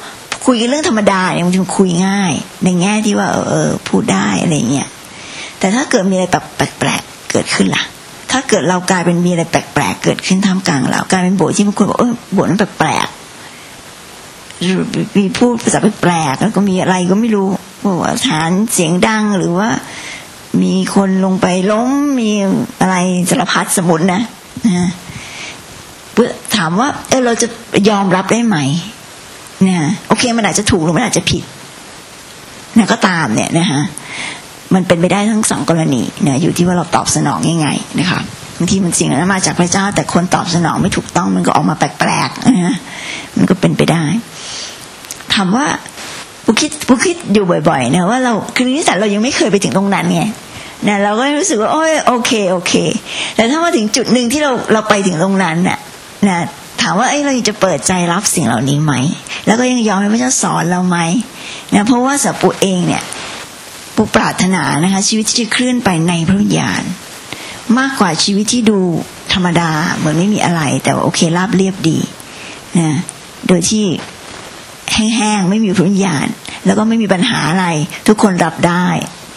คุยกันเรื่องธรรมดาเนี่ยมันจะคุยง่ายในแง่ที่ว่าเออพูดได้อะไรเงี้ยแต่ถ้าเกิดมีอะไรแบบแปลกๆเกิดขึ้นล่ะถ้าเกิดเรากลายเป็นมีอะไรแปลกๆเกิดขึ้นท่ามกลางเรากลายเป็นโบสถ์ที่บางคนบอกเออโบสถ์นั้นแปลกๆมีพูดภาษาแปลกๆแล้วก็มีอะไรก็ไม่รู้ว่าฐานเสียงดังหรือว่ามีคนลงไปล้มมีอะไรสารพัดสมุนนะนะถามว่าเออเราจะยอมรับได้ไหมเนี่ยโอเคมันอาจจะถูกหรือมันอาจจะผิดนะก็ตามเนี่ยนะฮะมันเป็นไปได้ทั้งสองกรณีเนี่ยอยู่ที่ว่าเราตอบสนองยังไงนะคะบางทีมันสิ่งนั้นมาจากพระเจ้าแต่คนตอบสนองไม่ถูกต้องมันก็ออกมาแปลกๆนะมันก็เป็นไปได้ถามว่าผู้คิดผู้คิดอยู่บ่อยๆนะว่าเราคือนิสัยเรายังไม่เคยไปถึงตรงนั้นไงนะเราก็รู้สึกว่าโอ้ยโอเคโอเคแต่ถ้ามาถึงจุดนึงที่เราเราไปถึงตรงนั้นน่ะนะถามว่าเอ้ยเราจะเปิดใจรับสิ่งเหล่านี้ไหมแล้วก็ยังยอมให้พระเจ้าสอนเราไหมนะเพราะว่าสปุเองเนี่ยปุปรารถนานะคะชีวิตที่จะเคลื่อนไปในพระวิญญาณมากกว่าชีวิตที่ดูธรรมดาเหมือนไม่มีอะไรแต่ว่าโอเคราบเรียบดีนะโดยที่แห้งๆไม่มีพระวิญญาณแล้วก็ไม่มีปัญหาอะไรทุกคนรับได้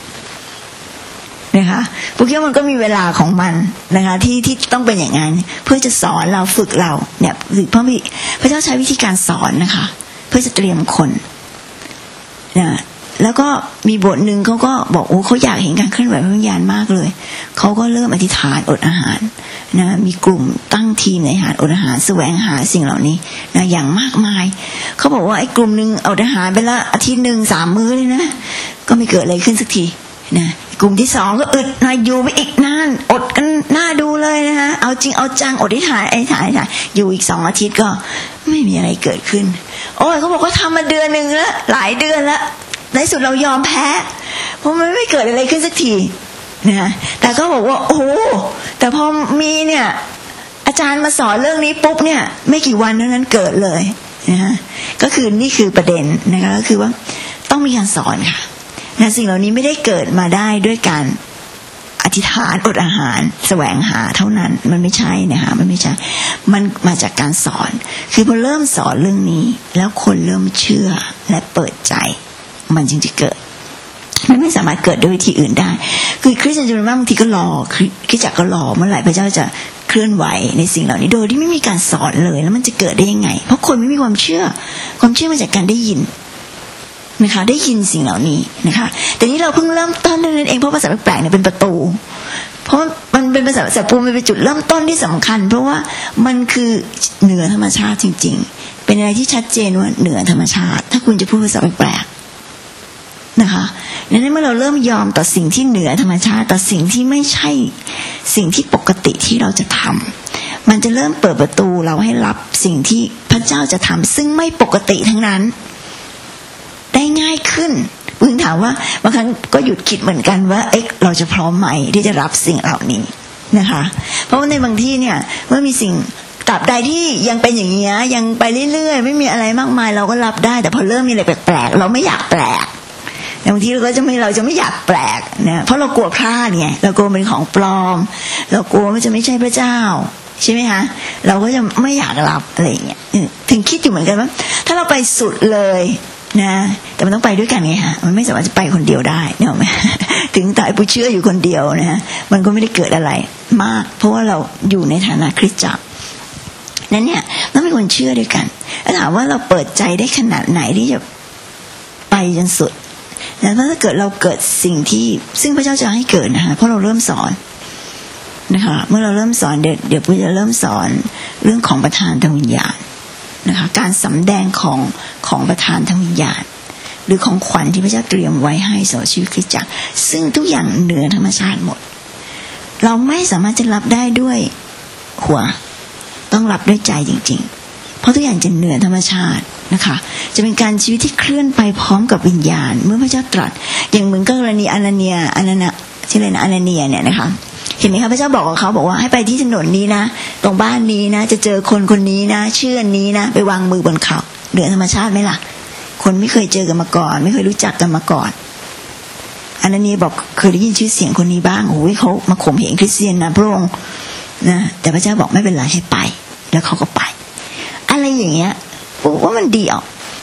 นะคะพวกนี้มันก็มีเวลาของมันนะคะที่ที่ต้องเป็นอย่างนั้นเพื่อจะสอนเราฝึกเราเนี่ยพระพระเจ้าใช้วิธีการสอนนะคะเพื่อจะเตรียมคนนะแล้วก็มีบทหนึ่งเขาก็บอกโอ้เขาอยากเห็นการเคลื่อนไหวพระวิญญาณมากเลยเขาก็เริ่มอธิษฐานอดอาหารนะมีกลุ่มตั้งทีมในอาหารอดอาหารแสวงหาสิ่งเหล่านี้นะอย่างมากมายเขาบอกว่าไอ้กลุ่มนึงอดอาหารไปละอาทิตย์นึงสามมื้อเลยนะก็ไม่เกิดอะไรขึ้นสักทีนะกลุ่มที่สองก็อึดนะอยู่ไปอีกนานอดกันหน้าดูเลยนะคะเอาจริงเอาจังอดอธิษฐานอธิษฐานอธิษฐานอยู่อีกสองอาทิตย์ก็ไม่มีอะไรเกิดขึ้นโอ้ยเขาบอกว่าทำมาเดือนนึงแล้วหลายเดือนแล้วในสุดเรายอมแพ้เพราะมันไม่เกิดอะไรขึ้นสักทีนะแต่ก็บอกว่าโอ้แต่พอมีเนี่ยอาจารย์มาสอนเรื่องนี้ปุ๊บเนี่ยไม่กี่วันนั้นเกิดเลยนะก็คือนี่คือประเด็นนะคะก็คือว่าต้องมีการสอนค่ะนะสิ่งเหล่านี้ไม่ได้เกิดมาได้ด้วยการอธิษฐานอดอาหารแสวงหาเท่านั้นมันไม่ใช่นะคะมันไม่ใช่มันมาจากการสอนคือพอเริ่มสอนเรื่องนี้แล้วคนเริ่มเชื่อและเปิดใจมันจึงจะเกิดมันไม่สามารถเกิดด้วยวิธีอื่นได้คือคริสเตียนจำนวนมากบางทีก็รอคริสจักรก็รอเมื่อไหร่พระเจ้าจะเคลื่อนไหวในสิ่งเหล่านี้โดยที่ไม่มีการสอนเลยแล้วมันจะเกิดได้ยังไงเพราะคนไม่มีความเชื่อความเชื่อมาจากการได้ยินนะคะได้ยินสิ่งเหล่านี้นะคะแต่นี้เราเพิ่งเริ่มต้นนั่นเองเพราะภาษาแปลกๆเนี่ยเป็นประตูเพราะมันเป็นภาษาภาษาปูมันเป็นจุดเริ่มต้นที่สำคัญเพราะว่ามันคือเหนือธรรมชาติจริงๆเป็นอะไรที่ชัดเจนว่าเหนือธรรมชาติถ้าคุณจะพูดภาษาแปลกๆนะคะดังนั้นเมื่อเราเริ่มยอมต่อสิ่งที่เหนือธรรมชาติต่อสิ่งที่ไม่ใช่สิ่งที่ปกติที่เราจะทำมันจะเริ่มเปิดประตูเราให้รับสิ่งที่พระเจ้าจะทำซึ่งไม่ปกติทั้งนั้นได้ง่ายขึ้นพึงถามว่าบางครั้งก็หยุดคิดเหมือนกันว่าเอ๊ะเราจะพร้อมไหมที่จะรับสิ่งเหล่านี้นะคะเพราะว่าในบางที่เนี่ยเมื่อมีสิ่งตราบใดที่ยังเป็นอย่างนี้ยังไปเรื่อยๆไม่มีอะไรมากมายเราก็รับได้แต่พอเริ่มมีอะไรแปลกๆเราไม่อยากแปลกบางทีเราก็จะไม่เราจะไม่อยากแปลกนะเพราะเรากลัวพลาดไงเรากลัวเป็นของปลอมเรากลัวมันจะไม่ใช่พระเจ้าใช่ไหมคะเราก็จะไม่อยากรับอะไรอย่างเงี้ยถึงคิดอยู่เหมือนกันว่าถ้าเราไปสุดเลยนะแต่มันต้องไปด้วยกันไงฮะมันไม่สามารถจะไปคนเดียวได้เนี่ยไหมถึงตายผู้เชื่ออยู่คนเดียวนะมันก็ไม่ได้เกิดอะไรมากเพราะว่าเราอยู่ในฐานะคริสตจักรนั้นเนี่ยต้องเป็นคนเชื่อด้วยกันแล้วถามว่าเราเปิดใจได้ขนาดไหนที่จะไปจนสุดแล้วถ้าเกิดเราเกิดสิ่งที่ซึ่งพระเจ้าจะให้เกิดนะคะเพราะเราเริ่มสอนนะคะเมื่อเราเริ่มสอนเดี๋ยวเดี๋ยวพระจะเริ่มสอนเรื่องของประทานทางวิญญาณนะคะการสำแดงของของประทานทางวิญญาณหรือของขวัญที่พระเจ้าเตรียมไว้ให้สำหรับชีวิตคริสตจักรซึ่งทุกอย่างเหนือธรรมชาติหมดเราไม่สามารถจะรับได้ด้วยหัวต้องรับด้วยใจจริงๆเพราะทุกอย่างจะเหนือธรรมชาตินะคะจะเป็นการชีวิตที่เคลื่อนไปพร้อมกับวิญญาณเมื่อพระเจ้าตรัสอย่างเหมือนกรณีอานาเนียอานานะชื่ออะไรนะอานาเนียเนี่ยนะคะเห็นไหมคะพระเจ้าบอกกับเขาบอกว่าให้ไปที่ถนนนี้นะตรงบ้านนี้นะจะเจอคนคนนี้นะชื่ออันนี้นะไปวางมือบนเขาเหนือธรรมชาติไหมล่ะคนไม่เคยเจอกันมาก่อนไม่เคยรู้จักกันมาก่อนอานาเนียบอกเคยได้ยินชื่อเสียงคนนี้บ้างโอ้ยเขามาข่มเหงคริสเตียนนะพระองค์นะแต่พระเจ้าบอกไม่เป็นไรให้ไปแล้วเขาก็ไปอะไรอย่างเงี้ยว่ามันดีอ่ะจ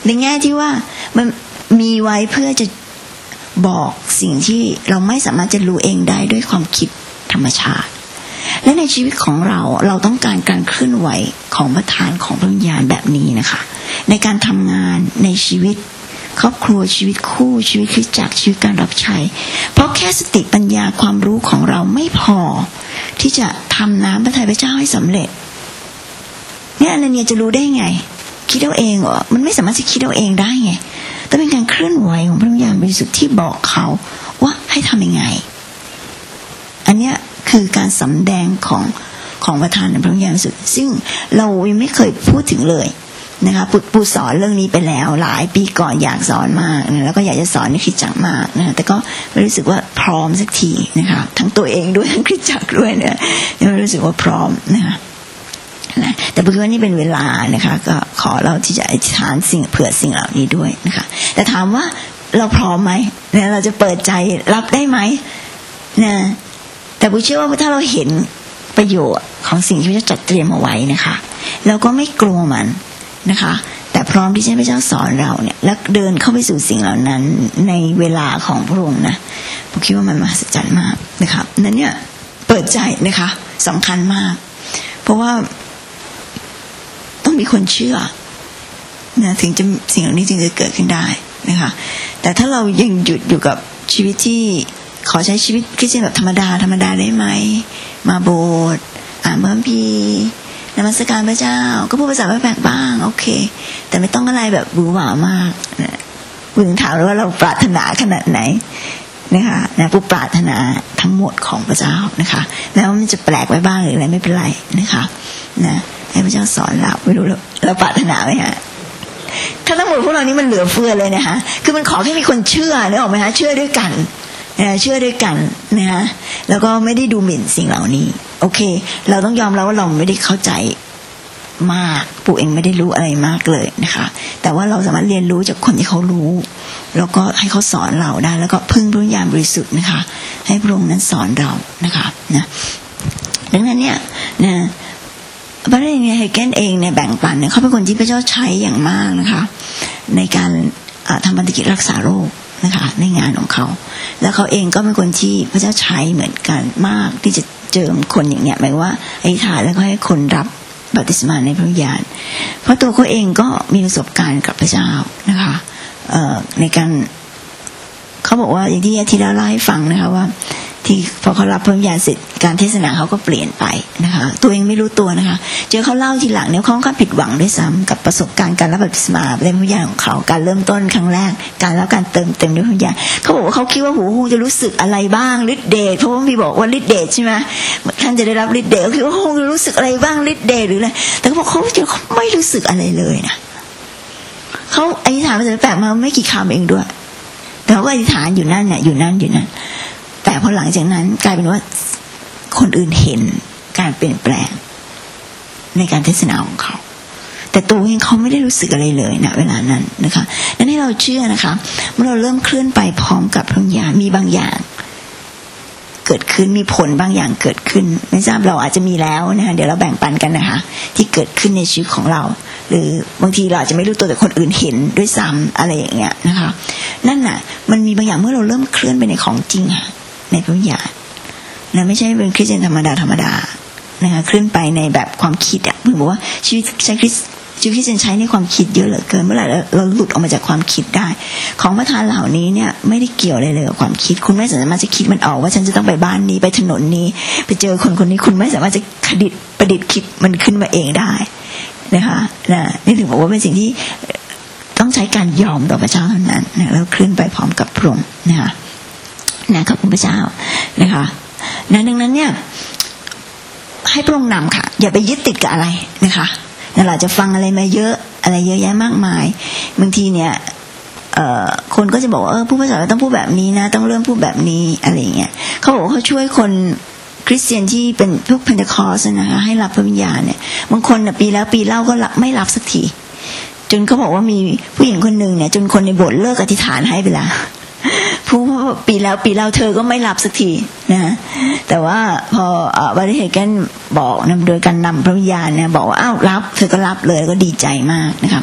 ในแง่ที่ว่ามันมีไว้เพื่อจะบอกสิ่งที่เราไม่สามารถจะรู้เองได้ด้วยความคิดธรรมชาติและในชีวิตของเราเราต้องการการเคลื่อนไหวของประธานของพระวิญญาณแบบนี้นะคะในการทำงานในชีวิตครอบครัวชีวิตคู่ชีวิตคริสตจักรชีวิตการรับใช้เพราะแค่สติปัญญาความรู้ของเราไม่พอที่จะทำน้ำพระทัยพระเจ้าให้สำเร็จเนี่ยอนันเนียจะรู้ได้ไงคิดเอาเองเหรอมันไม่สามารถจะคิดเอาเองได้ไงต้องเป็นการเคลื่อนไหวของพระวิญญาณบริสุทธิ์ที่บอกเขาว่าให้ทำยังไงอันเนี้ยคือการสำแดงของของประธานพระวิญญาณบริสุทธิ์ซึ่งเรายังไม่เคยพูดถึงเลยนะคะปูสอนเรื่องนี้ไปแล้วหลายปีก่อนอยากสอนมากนะแล้วก็อยากจะสอนในคริสตจักรมากนะแต่ก็ไม่รู้สึกว่าพร้อมสักทีนะคะทั้งตัวเองด้วยทั้งคริสตจักรด้วยเนี่ยยังไม่รู้สึกว่าพร้อมนะคะนะแต่เพราะว่านี่เป็นเวลานะคะก็ขอเราที่จะอธิษฐานสิ่งเผื่อสิ่งเหล่านี้ด้วยนะคะแต่ถามว่าเราพร้อมไหมเนี่ยเราจะเปิดใจรับได้ไหมนะแต่ผมเชื่อว่าถ้าเราเห็นประโยชน์ของสิ่งที่พระเจ้าจัดเตรียมเอาไว้นะคะเราก็ไม่กลัวมันนะคะแต่พร้อมที่จะให้พระเจ้าสอนเราเนี่ยแล้วเดินเข้าไปสู่สิ่งเหล่านั้นในเวลาของพระองค์นะผมคิดว่ามันมหัศจรรย์มากนะคะนั้นเนี่ยเปิดใจนะคะสำคัญมากเพราะว่าต้องมีคนเชื่อนะถึงจะสิ่งเหล่านี้จึงจะเกิดขึ้นได้นะคะแต่ถ้าเรายังหยุดอยู่กับชีวิตที่ขอใช้ชีวิตคริสเตียนแบบธรรมดาธรรมดาได้ไหมมาโบสถ์อ่านพระคัมภีร์นมัสการพระเจ้าก็พูดภาษาแปลกๆบ้างโอเคแต่ไม่ต้องอะไรแบบหวือหวามากนะคุณถามว่าเราปรารถนาขนาดไหนนะคะนะผู้ปรารถนาทั้งหมดของพระเจ้านะคะแล้วมันจะแปลกไว้บ้างหรืออะไรไม่เป็นไรนะคะนะให้พระเจ้าสอนเราไม่รู้เราเราปรารถนาไหมฮะถ้าทั้งหมดพวกเรานี้มันเหลือเฟือเลยนะคะคือมันขอแค่มีคนเชื่อนึกออกไหมคะเชื่อด้วยกันเชื่อด้วยกันนะฮะแล้วก็ไม่ได้ดูหมิ่นสิ่งเหล่านี้โอเคเราต้องยอมรับว่าเราไม่ได้เข้าใจมากปู่เองไม่ได้รู้อะไรมากเลยนะคะแต่ว่าเราสามารถเรียนรู้จากคนที่เขารู้แล้วก็ให้เขาสอนเราได้แล้วก็พึ่งพระวิญญาณบริสุทธิ์นะคะให้พระองค์นั้นสอนเรานะคะนะดังนั้นเนี่ยนะพระเดชเนี่ยเฮเกนเองเนี่ยแบ่งปันเนี่ยเขาเป็นคนที่พระเจ้าใช้อย่างมากนะคะในการทำพันธกิจรักษาโรคนะคะในงานของเขาแล้วเขาเองก็เป็นคนที่พระเจ้าใช้เหมือนกันมากที่จะเจิมคนอย่างเนี้ยหมายว่าอธิษฐานแล้วก็ให้คนรับบัพติศมาในพระวิญญาณเพราะตัวเขาเองก็มีประสบการณ์กับพระเจ้านะคะในการเขาบอกว่าอย่างที่อาทิตย์แล้วเล่าให้ฟังนะคะว่าที่พอเขารับพระวิญญาณเสร็จการเทศนาเขาก็เปลี่ยนไปนะคะตัวเองไม่รู้ตัวนะคะเจอเขาเล่าทีหลังเนี่ยเขาก็ผิดหวังด้วยซ้ำกับประสบการณ์การรับบัพติศมาในพระวิญญาณของเขาการเริ่มต้นครั้งแรกการรับการเติมเต็มด้วยพระวิญญาณเขาบอกว่าเขาคิดว่าหูคงจะรู้สึกอะไรบ้างฤทธิ์เดชเพราะว่ามีบอกว่าฤทธิ์เดชใช่ไหมท่านจะได้รับฤทธิ์เดชเขาคิดว่าคงจะรู้สึกอะไรบ้างฤทธิ์เดชหรืออะไรแต่เขาบอกเขาจะไม่รู้สึกอะไรเลยนะเขาอธิษฐานภาษาแปลกมาไม่กี่คำเองด้วยแต่เขาก็อธิษฐานอยู่นั่นเนี่ยอยู่นั่นอยู่นั่นแต่พอหลังจากนั้นกลายเป็นว่าคนอื่นเห็นการเปลี่ยนแปลงในการเทศนาของเขาแต่ตัวเองเขาไม่ได้รู้สึกอะไรเลยนะเวลานั้นนะคะนั่นให้เราเชื่อนะคะเมื่อเราเริ่มเคลื่อนไปพร้อมกับพระวิญญาณมีบางอย่างเกิดขึ้นมีผลบางอย่างเกิดขึ้นไม่ทราบเราอาจจะมีแล้วนะคะเดี๋ยวเราแบ่งปันกันนะคะที่เกิดขึ้นในชีวิตของเราหรือบางทีเราอาจจะไม่รู้ตัวแต่คนอื่นเห็นด้วยซ้ำอะไรอย่างเงี้ยนะคะนั่นน่ะมันมีบางอย่างเมื่อเราเริ่มเคลื่อนไปในของจริงค่ะในพระวิญญาณนะไม่ใช่เป็นคริสเตียนธรรมดาธรรมดานะคะเคลื่อนไปในแบบความคิดอ่ะคือบอกว่าชีวิตใช้คริสชีวิตคริสเตียนใช้ในความคิดเยอะเหลือเกินเมื่อไหร่เราหลุดออกมาจากความคิดได้ของประทานเหล่านี้เนี่ยไม่ได้เกี่ยวอะไรเลยกับความคิดคุณไม่สามารถจะคิดมันออกว่าฉันจะต้องไปบ้านนี้ไปถนนนี้ไปเจอคนคนนี้คุณไม่สามารถจะคดิตประดิษฐ์คิดมันขึ้นมาเองได้นะคะนะนี่ถึงบอกว่าเป็นสิ่งที่ต้องใช้การยอมต่อพระเจ้าเท่านั้นนะแล้วเคลื่อนไปพร้อมกับพระองค์นะคะนะขอบคุณพระเจ้านะคะนะดังนั้นเนี่ยให้พระองค์นำค่ะอย่าไปยึดติดกับอะไรนะคะเราจะฟังอะไรมาเยอะอะไรเยอะแยะมากมายบางทีเนี่ยเอ่อคนก็จะบอกว่าเออผู้ภาษาต้องพูดแบบนี้นะต้องเริ่มพูดแบบนี้อะไรเงี้ยเขาบอกว่าเขาช่วยคนคริสเตียนที่เป็นพวกเพนเทคอสต์นะคะให้รับพระวิญญาณเนี่ยบางคนน่ะปีแล้วปีเล่าก็รับไม่รับสักทีจนเขาบอกว่ามีผู้หญิงคนนึงเนี่ยจนคนในโบสถ์เลิกอธิษฐานให้ไปแล้วผู้ปีแล้วปีแล้วเธอก็ไม่รับสักทีนะแต่ว่าพอวันที่เฮเกนบอกนำโดยการนำพระวิญญาณเนี่ยบอกว่าอ้าวรับเธอก็รับเลยก็ดีใจมากนะครับ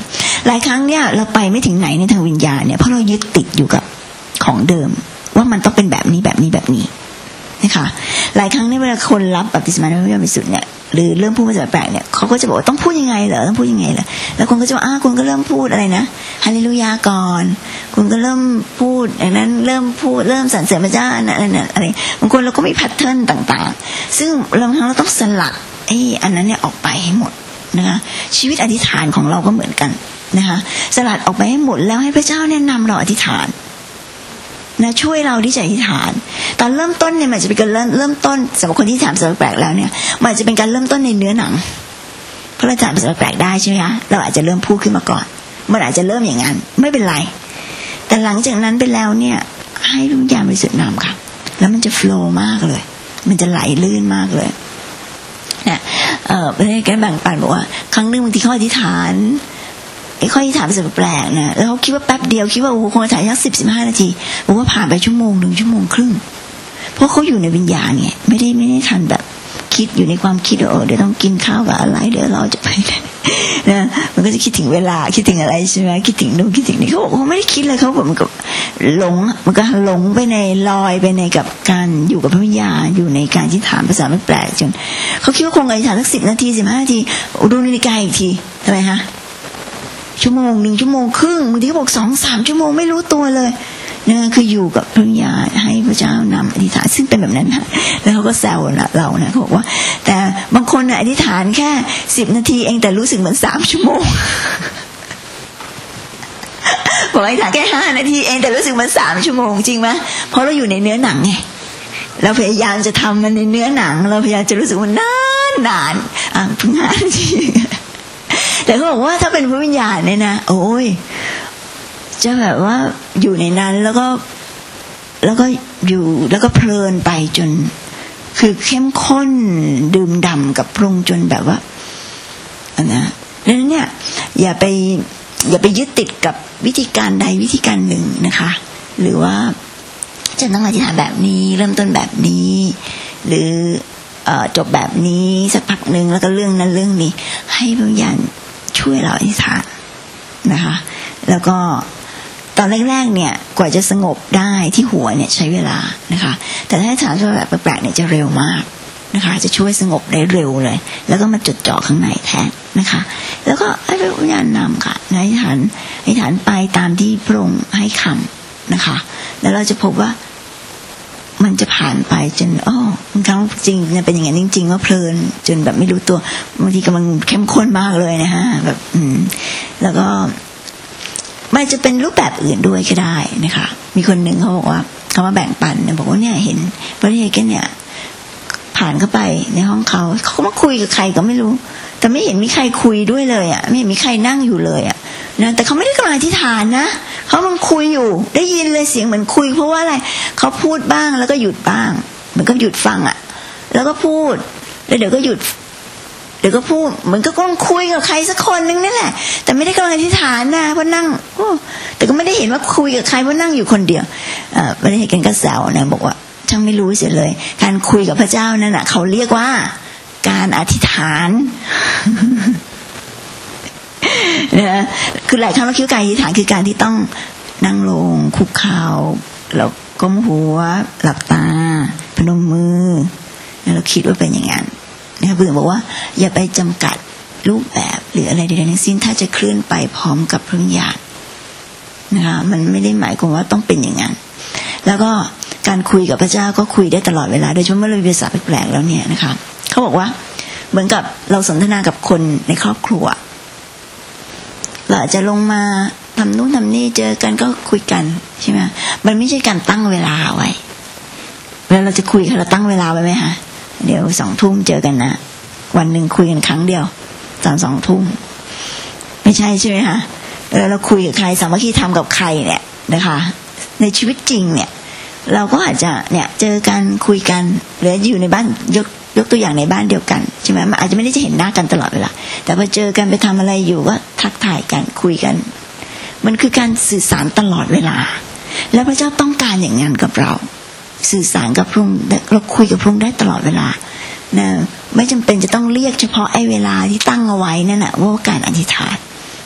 หลายครั้งเนี่ยเราไปไม่ถึงไหนในทางวิญญาณเนี่ยเพราะเรายึดติดอยู่กับของเดิมว่ามันต้องเป็นแบบนี้แบบนี้แบบนี้นะคะหลายครั้งเนี่ยเวลาคนรับบัพติศมาในพระวิญญาณบริสุทธิ์เนี่ยหรือเริ่มพูดภาษาแปลกเนี่ยเขาก็จะบอกว่าต้องพูดยังไงเหรอต้องพูดยังไงเหรอแล้วคนก็จะว่าอ้าคุณก็เริ่มพูดอะไรนะฮาเลลูยาก่อนคุณก็เริ่มพูดอย่างนั้นเริ่มพูดเริ่มสรรเสริญพระเจ้าอะไรอะไรอะไรบางคนเราก็มีแพทเทิร์นต่างๆซึ่งบางครั้งเราต้องสลัดไอ้อันนั้นเนี่ยออกไปให้หมดนะคะชีวิตอธิษฐานของเราก็เหมือนกันนะคะสลัดออกไปให้หมดแล้วให้พระเจ้าแนะนำเราอธิษฐานนะช่วยเราที่จะอธิษฐานตอนเริ่มต้นเนี่ยมันจะเป็นการเริ่มเริ่มต้นสำหรับคนที่ถามภาษาแปลกแล้วเนี่ยมันจะเป็นการเริ่มต้นในเนื้อหนังเพราะเราถามภาษาแปลกได้ใช่ไหมคะเราอาจจะเริ่มพูดขึ้นมาก่อนมันอาจจะเริ่มอย่างนั้นไม่เป็นไรแต่หลังจากนั้นไปแล้วเนี่ยให้วิญญาณบริสุทธิ์นำค่ะแล้วมันจะโฟลว์มากเลยมันจะไหลลื่นมากเลยนะเอ่อประเทศแกแบ่งปันบอกว่าครั้งนึงบางทีเขาอธิษฐานไอ้ข้อที่ถามเป็นแปลกนะแล้วเขาคิดว่าแป๊บเดียวคิดว่าโอ้โหคงถ่ายสักสิบสิบห้านาทีบอกว่าผ่านไปชั่วโมงหนึ่งชั่วโมงครึ่งเพราะเขาอยู่ในวิญญาณไงไม่ได้ไม่ได้ทันแบบคิดอยู่ในความคิดว่าเดี๋ยวต้องกินข้าวกับอะไรเดี๋ยวเราจะไปนะมันก็จะคิดถึงเวลาคิดถึงอะไรใช่ไหมคิดถึงนู่นคิดถึงนี่เขาบอกเขาไม่ได้คิดเลยเขาแบบมันก็หลงมันก็หลงไปในลอยไปในกับการอยู่กับพระวิญญาณอยู่ในการที่ถามภาษาไม่แปลกจนเขาคิดว่าคงอธิษฐานสักสิบนาทีสิบห้านาทีดูนาฬิกาอีกทีทำไมฮะชั่วโมงหนึ่งชั่วโมงครึ่งบางทีเขาบอกสองสามชั่วโมงไม่รู้ตัวเลยนั่นคืออยู่กับพระวิญญาณให้พระเจ้านำอธิษฐานซึ่งเป็นแบบนั้นนะแล้วเขาก็แซวเรานะเขาบอกว่าแต่บางคนอธิษฐานแค่สิบนาทีเองแต่รู้สึกเหมือนสามชั่วโมงบอกอธิษฐานแค่ห้านาทีเองแต่รู้สึกเหมือนสามชั่วโมงจริงไหมเพราะเราอยู่ในเนื้อหนังไงเราพยายามจะทำมันในเนื้อหนังเราพยายามจะรู้สึกว่านานนานอ่ะเพิ่งห้านาทีแต่เขาบอกว่าถ้าเป็นพระวิญญาณเนี่ยนะโอ้ยจะแบบว่าอยู่ในนั้นแล้วก็แล้วก็อยู่แล้วก็เพลินไปจนคือเข้มข้นดื่มด่ำกับพระองค์จนแบบว่าอันนะดังนั้นเนี่ยอย่าไปอย่าไปยึดติดกับวิธีการใดวิธีการหนึ่งนะคะหรือว่าจะต้องอธิษฐานแบบนี้เริ่มต้นแบบนี้หรือเอ่อจบแบบนี้สักพักนึงแล้วก็เรื่องนั้นเรื่องนี้ให้พระวิญญาณช่วยเราอธิษฐานนะคะแล้วก็ตอนแรกๆเนี่ยกว่าจะสงบได้ที่หัวเนี่ยใช้เวลานะคะแต่ถ้าถามว่าแบบแปลกๆเนี่ยจะเร็วมากนะคะจะช่วยสงบได้เร็วเลยแล้วก็มาจดจ่อข้างในแทนนะคะแล้วก็ให้พระวิญญาณนำค่ะอธิษฐานอธิษฐานไปตามที่พระองค์ให้คำนะคะแล้วเราจะพบว่ามันจะผ่านไปจนอ๋อบางครั้งจริงเนี่ยเป็นอย่างนั้นจริงๆว่าเพลินจนแบบไม่รู้ตัวบางทีกำลังเข้มข้นมากเลยนะฮะแบบอืมแล้วก็มันจะเป็นรูปแบบอื่นด้วยก็ได้นะคะมีคนหนึ่งเขาบอกว่าเขามาแบ่งปันเนี่ยบอกว่าเนี่ยเห็นพระเยซูเนี่ยผ่านเข้าไปในห้องเขาเขามาคุยกับใครก็ไม่รู้แต่ไม่เห็นมีใครคุยด้วยเลยอ่ะไม่เห็นมีใครนั่งอยู่เลยอ่ะนะแต่เขาไม่ได้กำลังอธิษฐานนะเขามันคุยอยู่ได้ยินเลยเสียงเหมือนคุยเพราะว่าอะไรเขาพูดบ้างแล้วก็หยุดบ้างเหมือนกับหยุดฟังอ่ะแล้วก็พูดแล้วเดี๋ยวก็หยุดเดี๋ยวก็พูดเหมือนก็ก้มคุยกับใครสักคนนึงนั่นแหละแต่ไม่ได้กำลังอธิษฐานนะเพราะนั่งแต่ก็ไม่ได้เห็นว่าคุยกับใครเพราะนั่งอยู่คนเดียวเอ่อไม่ได้เห็นกันก็แซวนะบอกว่าช่างไม่รู้เสียเลยการคุยกับพระเจ้านั่นน่ะเขาเรียกว่าการอธิษฐานนะคือหลายครั้งเราคิดว่าการอธิษฐานคือการที่ต้องนั่งลงคุกเข่าแล้วก้มหัวหลับตาพนมมือแล้วเราคิดว่าเป็นอย่างนั้นนะเพื่อนบอกว่าอย่าไปจำกัดรูปแบบหรืออะไรใดๆทั้งสิ้นถ้าจะเคลื่อนไปพร้อมกับพระวิญญาณนะคะมันไม่ได้หมายความว่าต้องเป็นอย่างนั้นแล้วก็การคุยกับพระเจ้าก็คุยได้ตลอดเวลาโดยเฉพาะเมื่อเรามีภาษาแปลกๆแล้วเนี่ยนะคะเขาบอกว่าเหมือนกับเราสนทนากับคนในครอบครัวเราอาจจะลงมาทำนู่นทำนี่เจอกันก็คุยกันใช่ไหมมันไม่ใช่การตั้งเวลาไว้เวลาเราจะคุยเราตั้งเวลาไว้ไหมคะเดี๋ยวสองทุ่มเจอกันนะวันหนึ่งคุยกันครั้งเดียวตอนสองทุ่มไม่ใช่ใช่ไหมคะเวลาเราคุยกับใครสามัคคีทำกับใครเนี่ยนะคะในชีวิตจริงเนี่ยเราก็อาจจะเนี่ยเจอกันคุยกันหรืออยู่ในบ้านยกยกตัวอย่างในบ้านเดียวกันใช่ไหมมันอาจจะไม่ได้จะเห็นหน้ากันตลอดเวลาแต่พอเจอกันไปทำอะไรอยู่ก็ทักทายกันคุยกันมันคือการสื่อสารตลอดเวลาแล้วพระเจ้าต้องการอย่างนั้นกับเราสื่อสารกับพระองค์เราคุยกับพระองค์ได้ตลอดเวลานะไม่จำเป็นจะต้องเรียกเฉพาะไอ้เวลาที่ตั้งเอาไว้นั่นแหะว่าการอธิษฐาน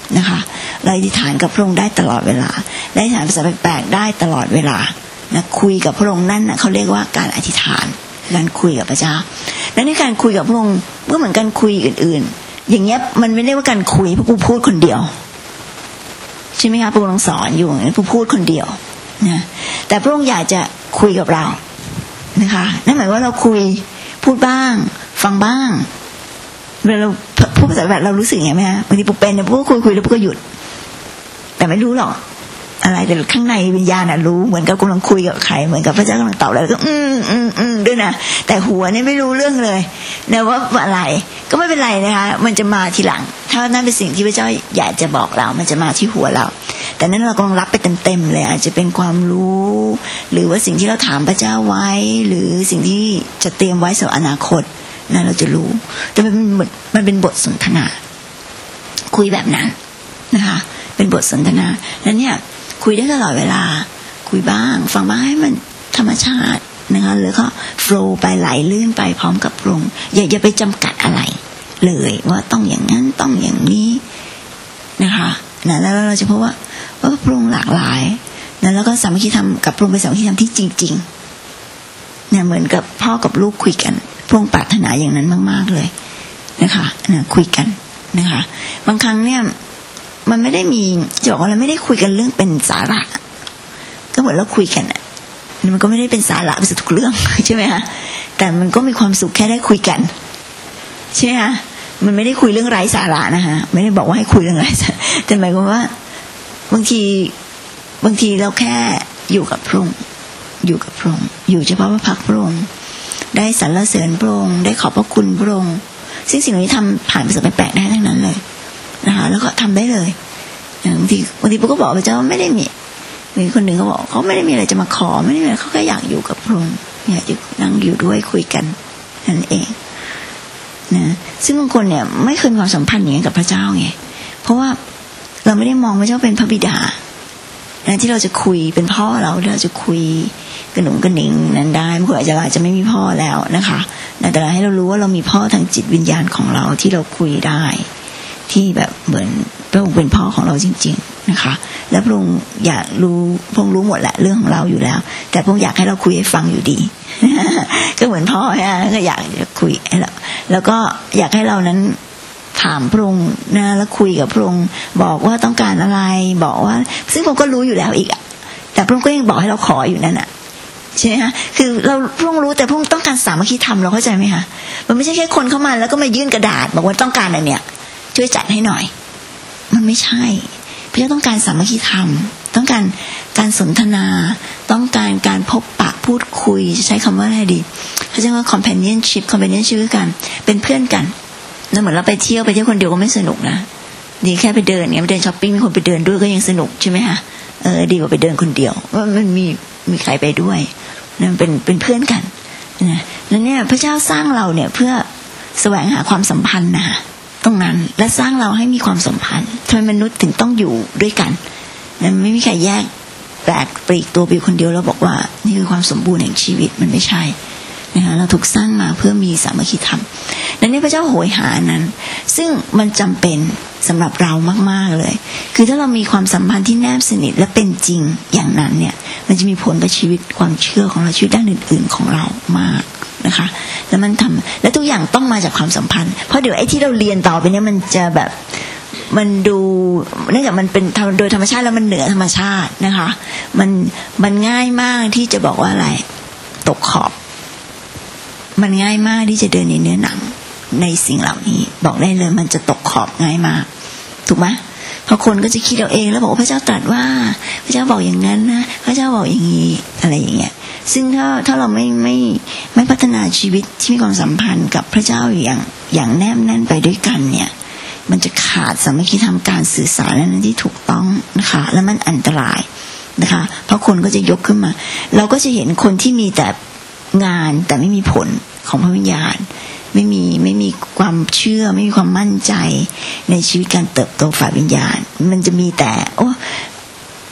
นะคะเราอธิษฐานกับพระองค์ได้ตลอดเวลาได้อธิษฐานภาษาแปลกๆได้ตลอดเวลานะคุยกับพระองค์นั่นนะเขาเรียกว่าการอธิษฐานการคุยกับพระเจ้าและในการคุยกับพระองค์ก็เหมือนกันคุยอื่นๆอย่างเงี้ยมันไม่ได้ว่าการคุยเพราะกูพูดคนเดียวใช่ไหมคะพระองค์สอนอยู่กูพูดคนเดียวนะแต่พระองค์อยากจะคุยกับเรานะคะนั่นหมายว่าเราคุยพูดบ้างฟังบ้างเวลาเราพูดภาษาแบบเรารู้สึกไงไหมฮะบางทีปุ๊บเป็นเนี่ยปุ๊บคุยคุยแล้วปุ๊บก็หยุดแต่ไม่รู้หรอกอะไรแต่ข้างในวิญญาณน่ะรู้เหมือนกับกำลังคุยกับใครเหมือนกับพระเจ้ากำลังตอบแล้วก็อืมอืมอืมด้วยนะแต่หัวนี่ไม่รู้เรื่องเลยนะว่าอะไรก็ไม่เป็นไรนะคะมันจะมาทีหลังถ้านั่นเป็นสิ่งที่พระเจ้าอยากจะบอกเรามันจะมาที่หัวเราแต่นั้นเรากำลังรับไปเต็มๆเลยอาจจะเป็นความรู้หรือว่าสิ่งที่เราถามพระเจ้าไว้หรือสิ่งที่จะเตรียมไว้สำหรับอนาคตนั่นเราจะรู้แต่มันเป็นมันเป็นบทสนทนาคุยแบบนั้นนะคะเป็นบทสนทนานั้นเนี่ยคุยได้ตลอดเวลาคุยบ้างฟังบ้างให้มันธรรมชาตินะคะหรือก็โฟลว์ไปไหลลื่นไปพร้อมกับพระองค์อย่าอย่าไปจำกัดอะไรเลยว่าต้องอย่างนั้นต้องอย่างนี้นะคะนะแล้วเราจะพบว่าว่าพระองค์หลากหลายนะแล้วก็สามัคคีธรรมกับพระองค์เป็นสามัคคีธรรมที่จริงๆเนี่ยเหมือนกับพ่อกับลูกคุยกันพระองค์ปรารถนาอย่างนั้นมากๆเลยนะคะนะคุยกันนะคะบางครั้งเนี่ยมันไม่ได้มีจะบอกว่าเราไม่ได้คุยกันเรื่องเป็นสาระก็เหมือนเราคุยกันอ่ะมันก็ไม่ได้เป็นสาระไปทุกเรื่องใช่ไหมคะแต่มันก็มีความสุขแค่ได้คุยกันใช่ไหมคะมันไม่ได้คุยเรื่องไร้สาระนะคะไม่ได้บอกว่าให้คุยเรื่องไร้สาระแต่หมายความว่าบางทีบางทีเราแค่อยู่กับพระองค์อยู่กับพระองค์อยู่เฉพาะพระพักพระองค์ได้สรรเสริญพระองค์ได้ขอบพระคุณพระองค์ซึ่งสิ่งนี้ทำผ่านภาษาแปลกๆได้ทั้งนั้นเลยนะคะแล้วก็ทำได้เลยบางทีบางทีปุ๊กก็บอกพระเจ้าไม่ได้มีมีคนหนึ่งเขาบอกเขาไม่ได้มีอะไรจะมาขอไม่ได้มีอะไรเขาแค่อยากอยู่กับพระองค์อยากจะนั่งอยู่ด้วยคุยกันนั่นเองนะซึ่งบางคนเนี่ยไม่เคยมีความสัมพันธ์อย่างนี้กับพระเจ้าไงเพราะว่าเราไม่ได้มองพระเจ้าเป็นพระบิดานะที่เราจะคุยเป็นพ่อเราเราจะคุยกระหนุ่งกระหนิงนั้นได้เมื่ออาจจะอาจจะไม่มีพ่อแล้วนะคะแต่เราให้เรารู้ว่าเรามีพ่อทางจิตวิญญาณของเราที่เราคุยได้ที่แบบเหมือนพระองค์เป็นพ่อของเราจริงๆนะคะและพระองค์อยากรู้พระองค์รู้หมดแหละเรื่องของเราอยู่แล้วแต่พระองค์อยากให้เราคุยให้ฟังอยู่ดี ก็เหมือนพ่อฮะก็อยากจะคุยให้เราแล้วก็อยากให้เรานั้นถามพระองค์นะแล้วคุยกับพระองค์บอกว่าต้องการอะไรบอกว่าซึ่งพระองค์ก็รู้อยู่แล้วอีกอ่ะแต่พระองค์ก็ยังบอกให้เราขออยู่นั่นอ่ะใช่ไหมคะคือเราพระองค์รู้แต่พระองค์ต้องการสามัคคีธรรมเราเข้าใจไหมคะมันไม่ใช่แค่คนเข้ามาแล้วก็มายื่นกระดาษบอกว่าต้องการอะไรเนี่ยช่วยจัดให้หน่อยมันไม่ใช่พระเจ้าต้องการสามัคคีธรรมต้องการการสนทนาต้องการการพบปะพูดคุยจะใช้คำว่าอะไรดีเขาเรียกว่า companionship companionship คือการเป็นเพื่อนกันแล้วเหมือนเราไปเที่ยวไปเที่ยวคนเดียวก็ไม่สนุกนะดีแค่ไปเดินเนี่ยไปเดินช้อปปิ้งมีคนไปเดินด้วยก็ยังสนุกใช่ไหมคะเออดีกว่าไปเดินคนเดียวว่ามันมีมีใครไปด้วยนั่นเป็นเป็นเพื่อนกันนะแล้วเนี่ยพระเจ้าสร้างเราเนี่ยเพื่อแสวงหาความสัมพันธ์นะตรงนั้นและสร้างเราให้มีความสัมพันธ์ทำไมมนุษย์ถึงต้องอยู่ด้วยกันนั้นไม่มีใครแยกแปลกปลีกตัวไปคนเดียวแล้วบอกว่านี่คือความสมบูรณ์แห่งชีวิตมันไม่ใช่นะคะเราถูกสร้างมาเพื่อมีสามัคคีธรรมดังนั้นพระเจ้าโหยหานั้นซึ่งมันจำเป็นสำหรับเรามากๆเลยคือถ้าเรามีความสัมพันธ์ที่แนบสนิทและเป็นจริงอย่างนั้นเนี่ยมันจะมีผลต่อชีวิตความเชื่อของเราชีวิตด้านอื่นๆของเรามากนะคะแล้วมันทำและทุกอย่างต้องมาจากความสัมพันธ์เพราะเดี๋ยวไอ้ที่เราเรียนต่อไปเนี่ยมันจะแบบมันดูเนื่องจากมันเป็นโดยธรรมชาติแล้วมันเหนือธรรมชาตินะคะมันมันง่ายมากที่จะบอกว่าอะไรตกขอบมันง่ายมากที่จะเดินในเนื้อหนังในสิ่งเหล่านี้บอกได้เลยมันจะตกขอบง่ายมากถูกไหมเพราะคนก็จะคิดเอาเองแล้วบอกว่าพระเจ้าตรัสว่าพระเจ้าบอกอย่างนั้นนะพระเจ้าบอกอย่างนี้อะไรอย่างเงี้ยซึ่งถ้าถ้าเราไม่ไม่ไม่พัฒนาชีวิตที่มีความสัมพันธ์กับพระเจ้าอย่างอย่างแนบแน่นไปด้วยกันเนี่ยมันจะขาดสามัคคีธรรมการสื่อสารนั้นที่ถูกต้องนะคะและมันอันตรายนะคะเพราะคนก็จะยกขึ้นมาเราก็จะเห็นคนที่มีแต่งานแต่ไม่มีผลของพระวิญญาณไม่มีไม่มีความเชื่อไม่มีความมั่นใจในชีวิตการเติบโตฝ่ายวิญญาณมันจะมีแต่โอ้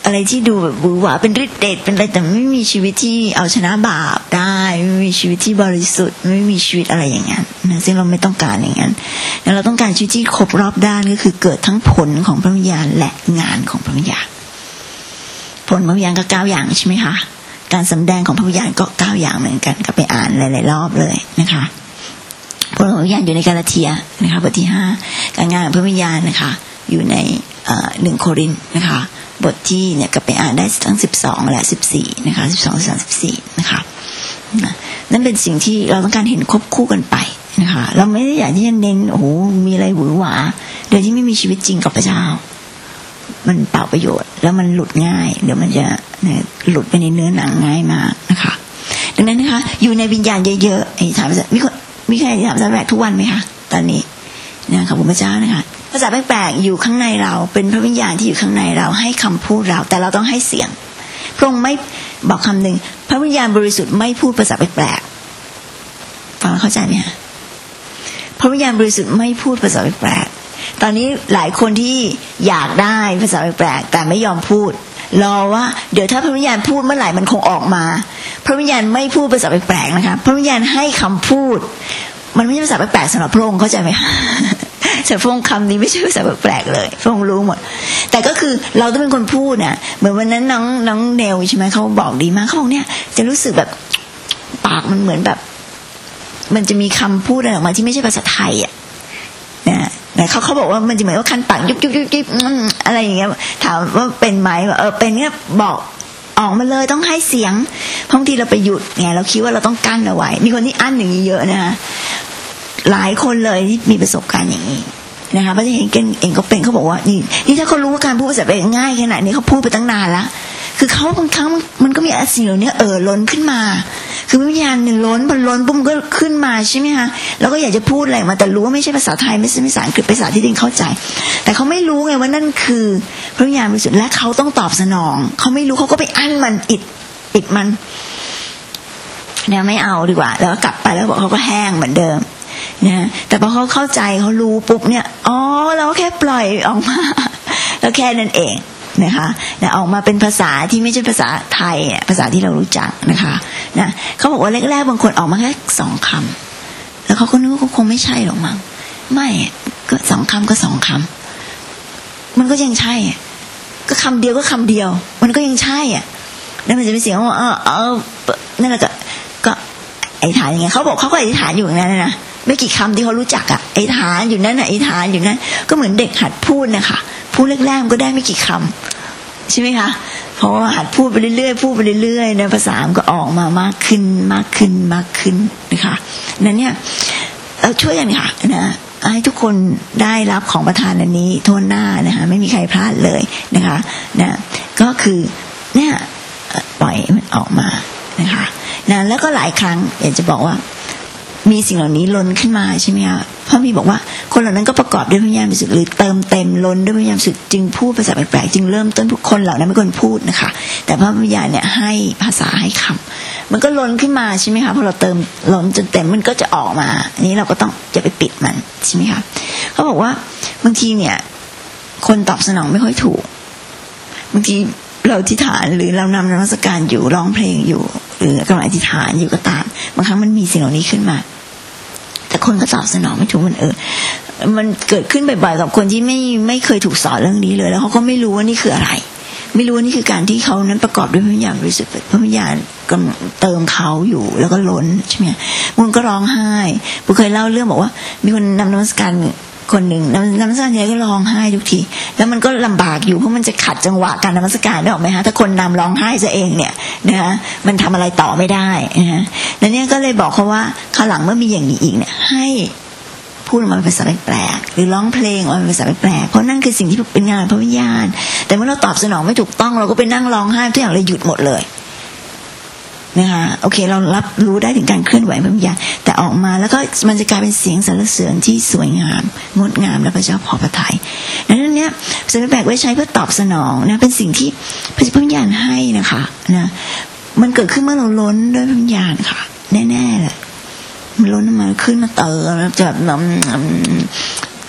อะไรที่ดูแบบหวือหวาเป็นฤทธิ์เดชเป็นอะไรแต่ไม่มีชีวิตที่เอาชนะบาปได้ไม่มีชีวิตที่บริสุทธิ์ไม่มีชีวิตอะไรอย่างนั้นนะซึ่งเราไม่ต้องการอย่างนั้นแล้วเราต้องการชีวิตที่ครบรอบด้านก็คือเกิดทั้งผลของพระวิญญาณและงานของพระวิญญาณผลพระวิญญาณก็เก้าอย่างใช่ไหมคะการสำแดงของพระวิญญาณก็เก้าอย่างเหมือนกันก็ไปอ่านหลายๆรอบเลยนะคะผลของพระวิญญาณอยู่ในกาลาเทียนะคะบทที่ห้าการงานของพระวิญญาณนะคะอยู่ในหนึ่งโครินธ์นะคะบทที่เนี่ยก็ไปอ่านได้ทั้งสิบสองและสิบสี่นะคะสิบสอง สามสิบสี่นะคะนั่นเป็นสิ่งที่เราต้องการเห็นควบคู่กันไปนะคะเราไม่ได้อยากที่จะเน้นโอ้โหมีอะไรหวือหวาโดยที่ไม่มีชีวิตจริงกับพระเจ้ามันเปล่าประโยชน์แล้วมันหลุดง่ายเดี๋ยวมันจะหลุดไปในเนื้อหนังง่ายมากนะคะดังนั้นนะคะอยู่ในวิญญาณเยอะๆไอ้ถามว่ามีคนมีใครถามภาษาแปลกทุกวันไหมคะตอนนี้นะขอบคุณพระเจ้านะคะภาษาแปลกๆอยู่ข้างในเราเป็นพระวิญญาณที่อยู่ข้างในเราให้คำพูดเราแต่เราต้องให้เสียงพระองค์ไม่บอกคำหนึ่งพระวิญญาณบริสุทธิ์ไม่พูดภาษาแปลกๆฟังเข้าใจไหมคะพระวิญญาณบริสุทธิ์ไม่พูดภาษาแปลกๆตอนนี้หลายคนที่อยากได้ภาษาแปลกๆแต่ไม่ยอมพูดรอว่าเดี๋ยวถ้าพระวิญญาณพูดเมื่อไหร่มันคงออกมาพระวิญญาณไม่พูดภาษาแปลกๆนะคะพระวิญญาณให้คำพูดมันไม่ใช่ภาษาแปลกๆสำหรับพระองค์เข้าใจไหมคะแต่พระองค์คำนี้ไม่ใช่ภาษาแปลกๆเลยพระองค์รู้หมดแต่ก็คือเราต้องเป็นคนพูดน่ะเหมือนวันนั้นน้องน้องเนลใช่ไหมเขาบอกดีมากเขาบอกเนี่ยจะรู้สึกแบบปากมันเหมือนแบบมันจะมีคำพูดอะไรออกมาที่ไม่ใช่ภาษาไทยอ่ะนะนะเขาเขาบอกว่ามันจะเหมือนว่าคันปากยุบยุบยุบยุบอะไรอย่างเงี้ยถามว่าเป็นไหมเออเป็นเนี่ยบอกออกมาเลยต้องให้เสียงบางทีเราไปหยุดไงเราคิดว่าเราต้องกั้นเอาไว้มีคนที่อั้นอย่างนี้เยอะนะคะหลายคนเลยที่มีประสบการณ์อย่างนี้นะคะเพราะฉะนั้นเองเองก็เป็นเขาบอกว่านี่นี่ถ้าเขารู้ว่าการพูดภาษาเป็นง่ายขนาดนี้เขาพูดไปตั้งนานแล้วคือเขาบางครั้งมันก็มีสิ่งเหล่านี้เอ่อล้นขึ้นมาคือวิญญาณเนี่ยล้นพอล้นปุ๊บก็ขึ้นมาใช่ไหมคะแล้วก็อยากจะพูดอะไรมาแต่รู้ว่าไม่ใช่ภาษาไทยไม่ใช่ภาษาอังกฤษภาษาที่ดิงเข้าใจแต่เขาไม่รู้ไงว่านั่นคือพระวิญญาณบริสุทธิ์และเขาต้องตอบสนองเขาไม่รู้เขาก็ไปอั้นมันอิดอิดมันเนี่ยไม่เอาดีกว่าแล้วก็กลับไปแล้วบอกเขาก็แห้งเหมือนเดิมนะแต่พอเขาเข้าใจเขารู้ปุ๊บเนี่ยอ๋อเราก็แค่ปล่อยออกมาแล้วแค่นั้นเองนะคะนะออกมาเป็นภาษาที่ไม่ใช่ภาษาไทยภาษาที่เรารู้จักนะคะนะเขาบอกว่าแรกๆบางคนออกมาแค่สองคำแล้วเขาก็นึกว่าคงไม่ใช่หรอกมั้งไม่ก็สองคำก็สองคำมันก็ยังใช่ก็คำเดียวก็คำเดียวมันก็ยังใช่อ่ะแล้วมันจะเป็นเสียงว่าเออเออนั่นแหละก็ก็ไอ้ฐานยังไงเขาบอกเขาก็ไอ้ฐานอยู่อย่างนั้นนะไม่กี่คำที่เขารู้จักอ่ะไอ้ฐานอยู่นั่นน่ะไอ้ฐานอยู่นั่นก็เหมือนเด็กหัดพูดนะคะพูดแรกๆก็ได้ไม่กี่คำใช่ไหมคะเพราะว่าหัดพูดไปเรื่อยๆพูดไปเรื่อยๆนะภาษามันก็ออกมามากขึ้นมากขึ้นมากขึ้นนะคะนั้นเนี่ยเราช่วยกันค่ะนะให้ทุกคนได้รับของประทานอันนี้ทั่วหน้านะคะไม่มีใครพลาดเลยนะคะนะก็คือเนี่ยปล่อยมันออกมานะคะนะแล้วก็หลายครั้งอยากจะบอกว่ามีสิ่งเหล่านี้ล้นขึ้นมาใช่ไหมคะพระมีบอกว่าคนเหล่านั้นก็ประกอบด้วยพระวิญญาณบริสุทธิ์หรือเติมเต็มล้นด้วยพระวิญญาณบริสุทธิ์จึงพูดภาษาแปลกๆจึงเริ่มต้นทุกคนเหล่านั้นไม่ควรพูดนะคะแต่พระวิญญาณเนี่ยให้ภาษาให้คำมันก็ล้นขึ้นมาใช่ไหมคะพอเราเติมล้นจนเต็มมันก็จะออกมาอันนี้เราก็ต้องจะไปปิดมันใช่ไหมคะเขาบอกว่าบางทีเนี่ยคนตอบสนองไม่ค่อยถูกบางทีเราอธิษฐานหรือเรานำนมัสการอยู่ร้องเพลงอยู่หรือกำลังอธิษฐานอยู่ก็ตามบางครั้งมันมีสิ่งเหล่านี้ขึ้นมาแต่คนก็ตอบสนองไม่ถูกมันเออมันเกิดขึ้นบ่อยๆกับคนที่ไม่ไม่เคยถูกสอนเรื่องนี้เลยแล้วเขาก็ไม่รู้ว่านี่คืออะไรไม่รู้ว่านี่คือการที่เขานั้นประกอบด้วยพระวิญญาณบริสุทธิ์พระวิญญาณกำลังเติมเขาอยู่แล้วก็ล้นใช่ไหมมันก็ร้องไห้ผมเคยเล่าเรื่องบอกว่ามีคนนำนมัสการคนหนึ่งนำนมัสการเนี่ยก็ร้องไห้ทุกทีแล้วมันก็ลำบากอยู่เพราะมันจะขัดจังหวะการนมัสการได้ออกไหมฮะถ้าคนนำร้องไห้ซะเองเนี่ยนะฮะมันทำอะไรต่อไม่ได้นะฮะแล้วเนี่ยก็เลยบอกเขาว่าคราวหลังเมื่อมีอย่างนี้อีกเนี่ยให้พูดออกมาเป็นภาษาแปลกหรือร้องเพลงออกมาเป็นภาษาแปลกเพราะนั่นคือสิ่งที่เป็นงานพระวิญญาณแต่เมื่อเราตอบสนองไม่ถูกต้องเราก็ไปนั่งร้องไห้ทุกอย่างเลยหยุดหมดเลยนะคะโอเคเรารับรู้ได้ถึงการเคลื่อนไหวพระวิญญาณแต่ออกมาแล้วก็มันจะกลายเป็นเสียงสรรเสริญที่สวยงามงดงามและพระเจ้าพอพระทัยนั้นเนี่ยภาษาแปลกไว้ใช้เพื่อตอบสนองนะเป็นสิ่งที่พระวิญญาณให้นะคะนะมันเกิดขึ้นเมื่อเราล้นด้วยพระวิญญาณค่ะแน่ๆเลยมันล้นมาขึ้นมาเติมจะแบบ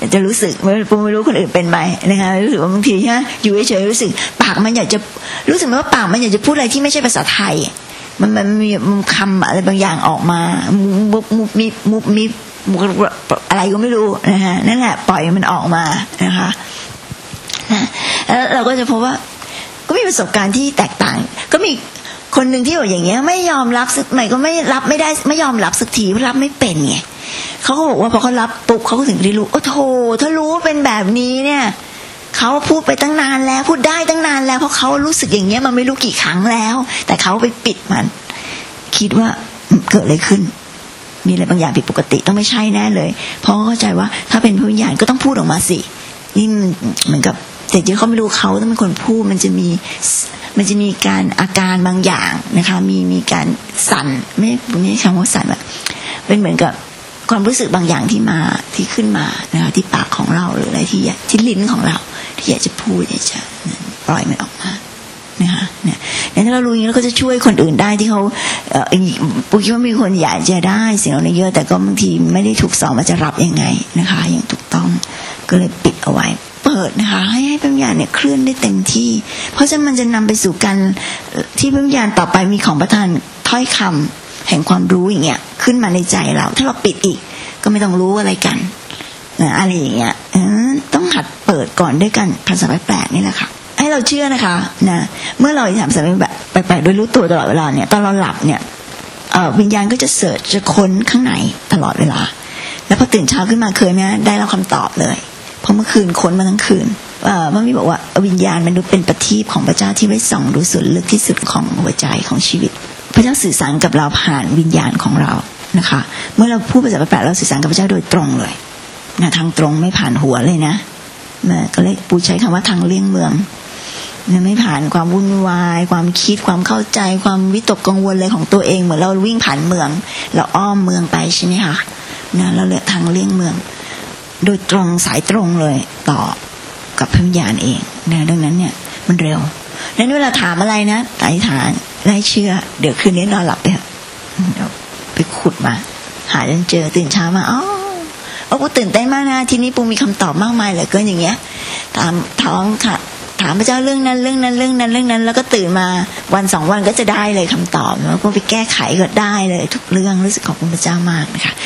จะรู้สึกไม่ปูไม่รู้คนอื่นเป็นไหมนะคะรู้สึกว่าบางทีใช่ไหมอยู่เฉยๆรู้สึกปากมันอยากจะรู้สึกไหมว่าปากมันอยากจะพูดอะไรที่ไม่ใช่ภาษาไทยมันมันมีคำอะไรบางอย่างออกมามุบมุบมีมุบมีอะไรก็ไม่รู้นะคะนั่นแหละปล่อยมันออกมานะคะแล้วเราก็จะพบว่าก็มีประสบการณ์ที่แตกต่างก็มีคนหนึ่งที่บอกอย่างเงี้ยไม่ยอมรับสักหน่อยก็ไม่รับไม่ได้ไม่ยอมรับสักทีเพราะรับไม่เป็นไงเขาก็บอกว่าพอเขารับปุ๊บเขาก็ถึงได้รู้โอ้โธ่ถ้ารู้ว่าเป็นแบบนี้เนี่ยเขาพูดไปตั้งนานแล้วพูดได้ตั้งนานแล้วเพราะเขารู้สึกอย่างเงี้ยมันไม่รู้กี่ครั้งแล้วแต่เขาไปปิดมันคิดว่าเกิดอะไรขึ้นมีอะไรบางอย่างผิดปกติต้องไม่ใช่แน่เลยเพราะเข้าใจว่าถ้าเป็นพระวิญญาณก็ต้องพูดออกมาสินี่เหมือนกับแต่จริงเขาไม่รู้เขาต้องเป็นคนพูดมันจะมีมันจะมีการอาการบางอย่างนะคะมีมีการสั่นไม่ไม่ใช่คำว่าสั่นแบบเป็นเหมือนกับความรู้สึกบางอย่างที่มาที่ขึ้นมานะคะที่ปากของเราหรืออะไรที่ที่ลิ้นของเราที่อยากจะพูดอยากจะปล่อยมันออกมานะคะเนี่ยถ้าเรารู้อย่างนี้เราก็จะช่วยคนอื่นได้ที่เขาเอ่อปูคิดว่ามีคนอยากจะได้สิ่งเหล่านี้เยอะแต่ก็บางทีไม่ได้ถูกสอนว่าจะรับยังไงนะคะอย่างถูกต้องก็เลยปิดเอาไว้เปิดนะคะให้ให้พระวิญญาณเนี่ยเคลื่อนได้เต็มที่เพราะฉะนั้นมันจะนำไปสู่การที่พระวิญญาณต่อไปมีของประทานถ้อยคำแห่งความรู้อย่างเงี้ยขึ้นมาในใจเราถ้าเราปิดอีกก็ไม่ต้องรู้อะไรกันนะอะไรอย่างเงี้ยต้องหัดเปิดก่อนด้วยกันภาษาแปลกๆนี่แหละค่ะให้เราเชื่อนะคะนะเมื่อเราทำภาษาแปลกๆโดยรู้ตัวตลอดเวลาเนี่ยตอนเราหลับเนี่ยวิญญาณก็จะเสิร์ชจะค้นข้างในตลอดเวลาแล้วพอตื่นเช้าขึ้นมาเคยไหมได้รับคำตอบเลยเพราะเมื่อคืนค้นมาทั้งคืนพระมิบอกว่าวิญญาณมนุษย์เป็นประทีปของพระเจ้าที่ไว้ส่องดูส่วนลึกที่สุดของหัวใจของชีวิตพระเจ้าสื่อสารกับเราผ่านวิญญาณของเรานะคะเมื่อเราพูดภาษาแปลกๆเราสื่อสารกับพระเจ้าโดยตรงเลยนะทางตรงไม่ผ่านหัวเลยนะก็เลยปูใช้คำว่าทางเลี่ยงเมืองไม่ผ่านความวุ่นวายความคิดความเข้าใจความวิตกกังวลเลยของตัวเองเหมือนเราวิ่งผ่านเมืองเราอ้อมเมืองไปใช่ไหมคะนะเราเลือกทางเลี่ยงเมืองโดยตรงสายตรงเลยต่อกับพระวิญญาณเองนะดังนั้นเนี่ยมันเร็วนั้นเวลาถามอะไรนะอธิษฐานได้เชื่อเดี๋ยวคืนนี้นอนหลับเนี่ยไปขุดมาหาจนเจอตื่นเช้ามาอ๋อโอ้ปูตื่นเต้นมากนะทีนี้ปูมีคำตอบมากมายเหลือเกินอย่างเงี้ยถามท้องค่ะถามพระเจ้าเรื่องนั้นเรื่องนั้นเรื่องนั้นเรื่องนั้นแล้วก็ตื่นมาวันสองวันก็จะได้เลยคำตอบแล้วก็ไปแก้ไขก็ได้เลยทุกเรื่องรู้สึกขอบคุณพระเจ้ามากนะคะ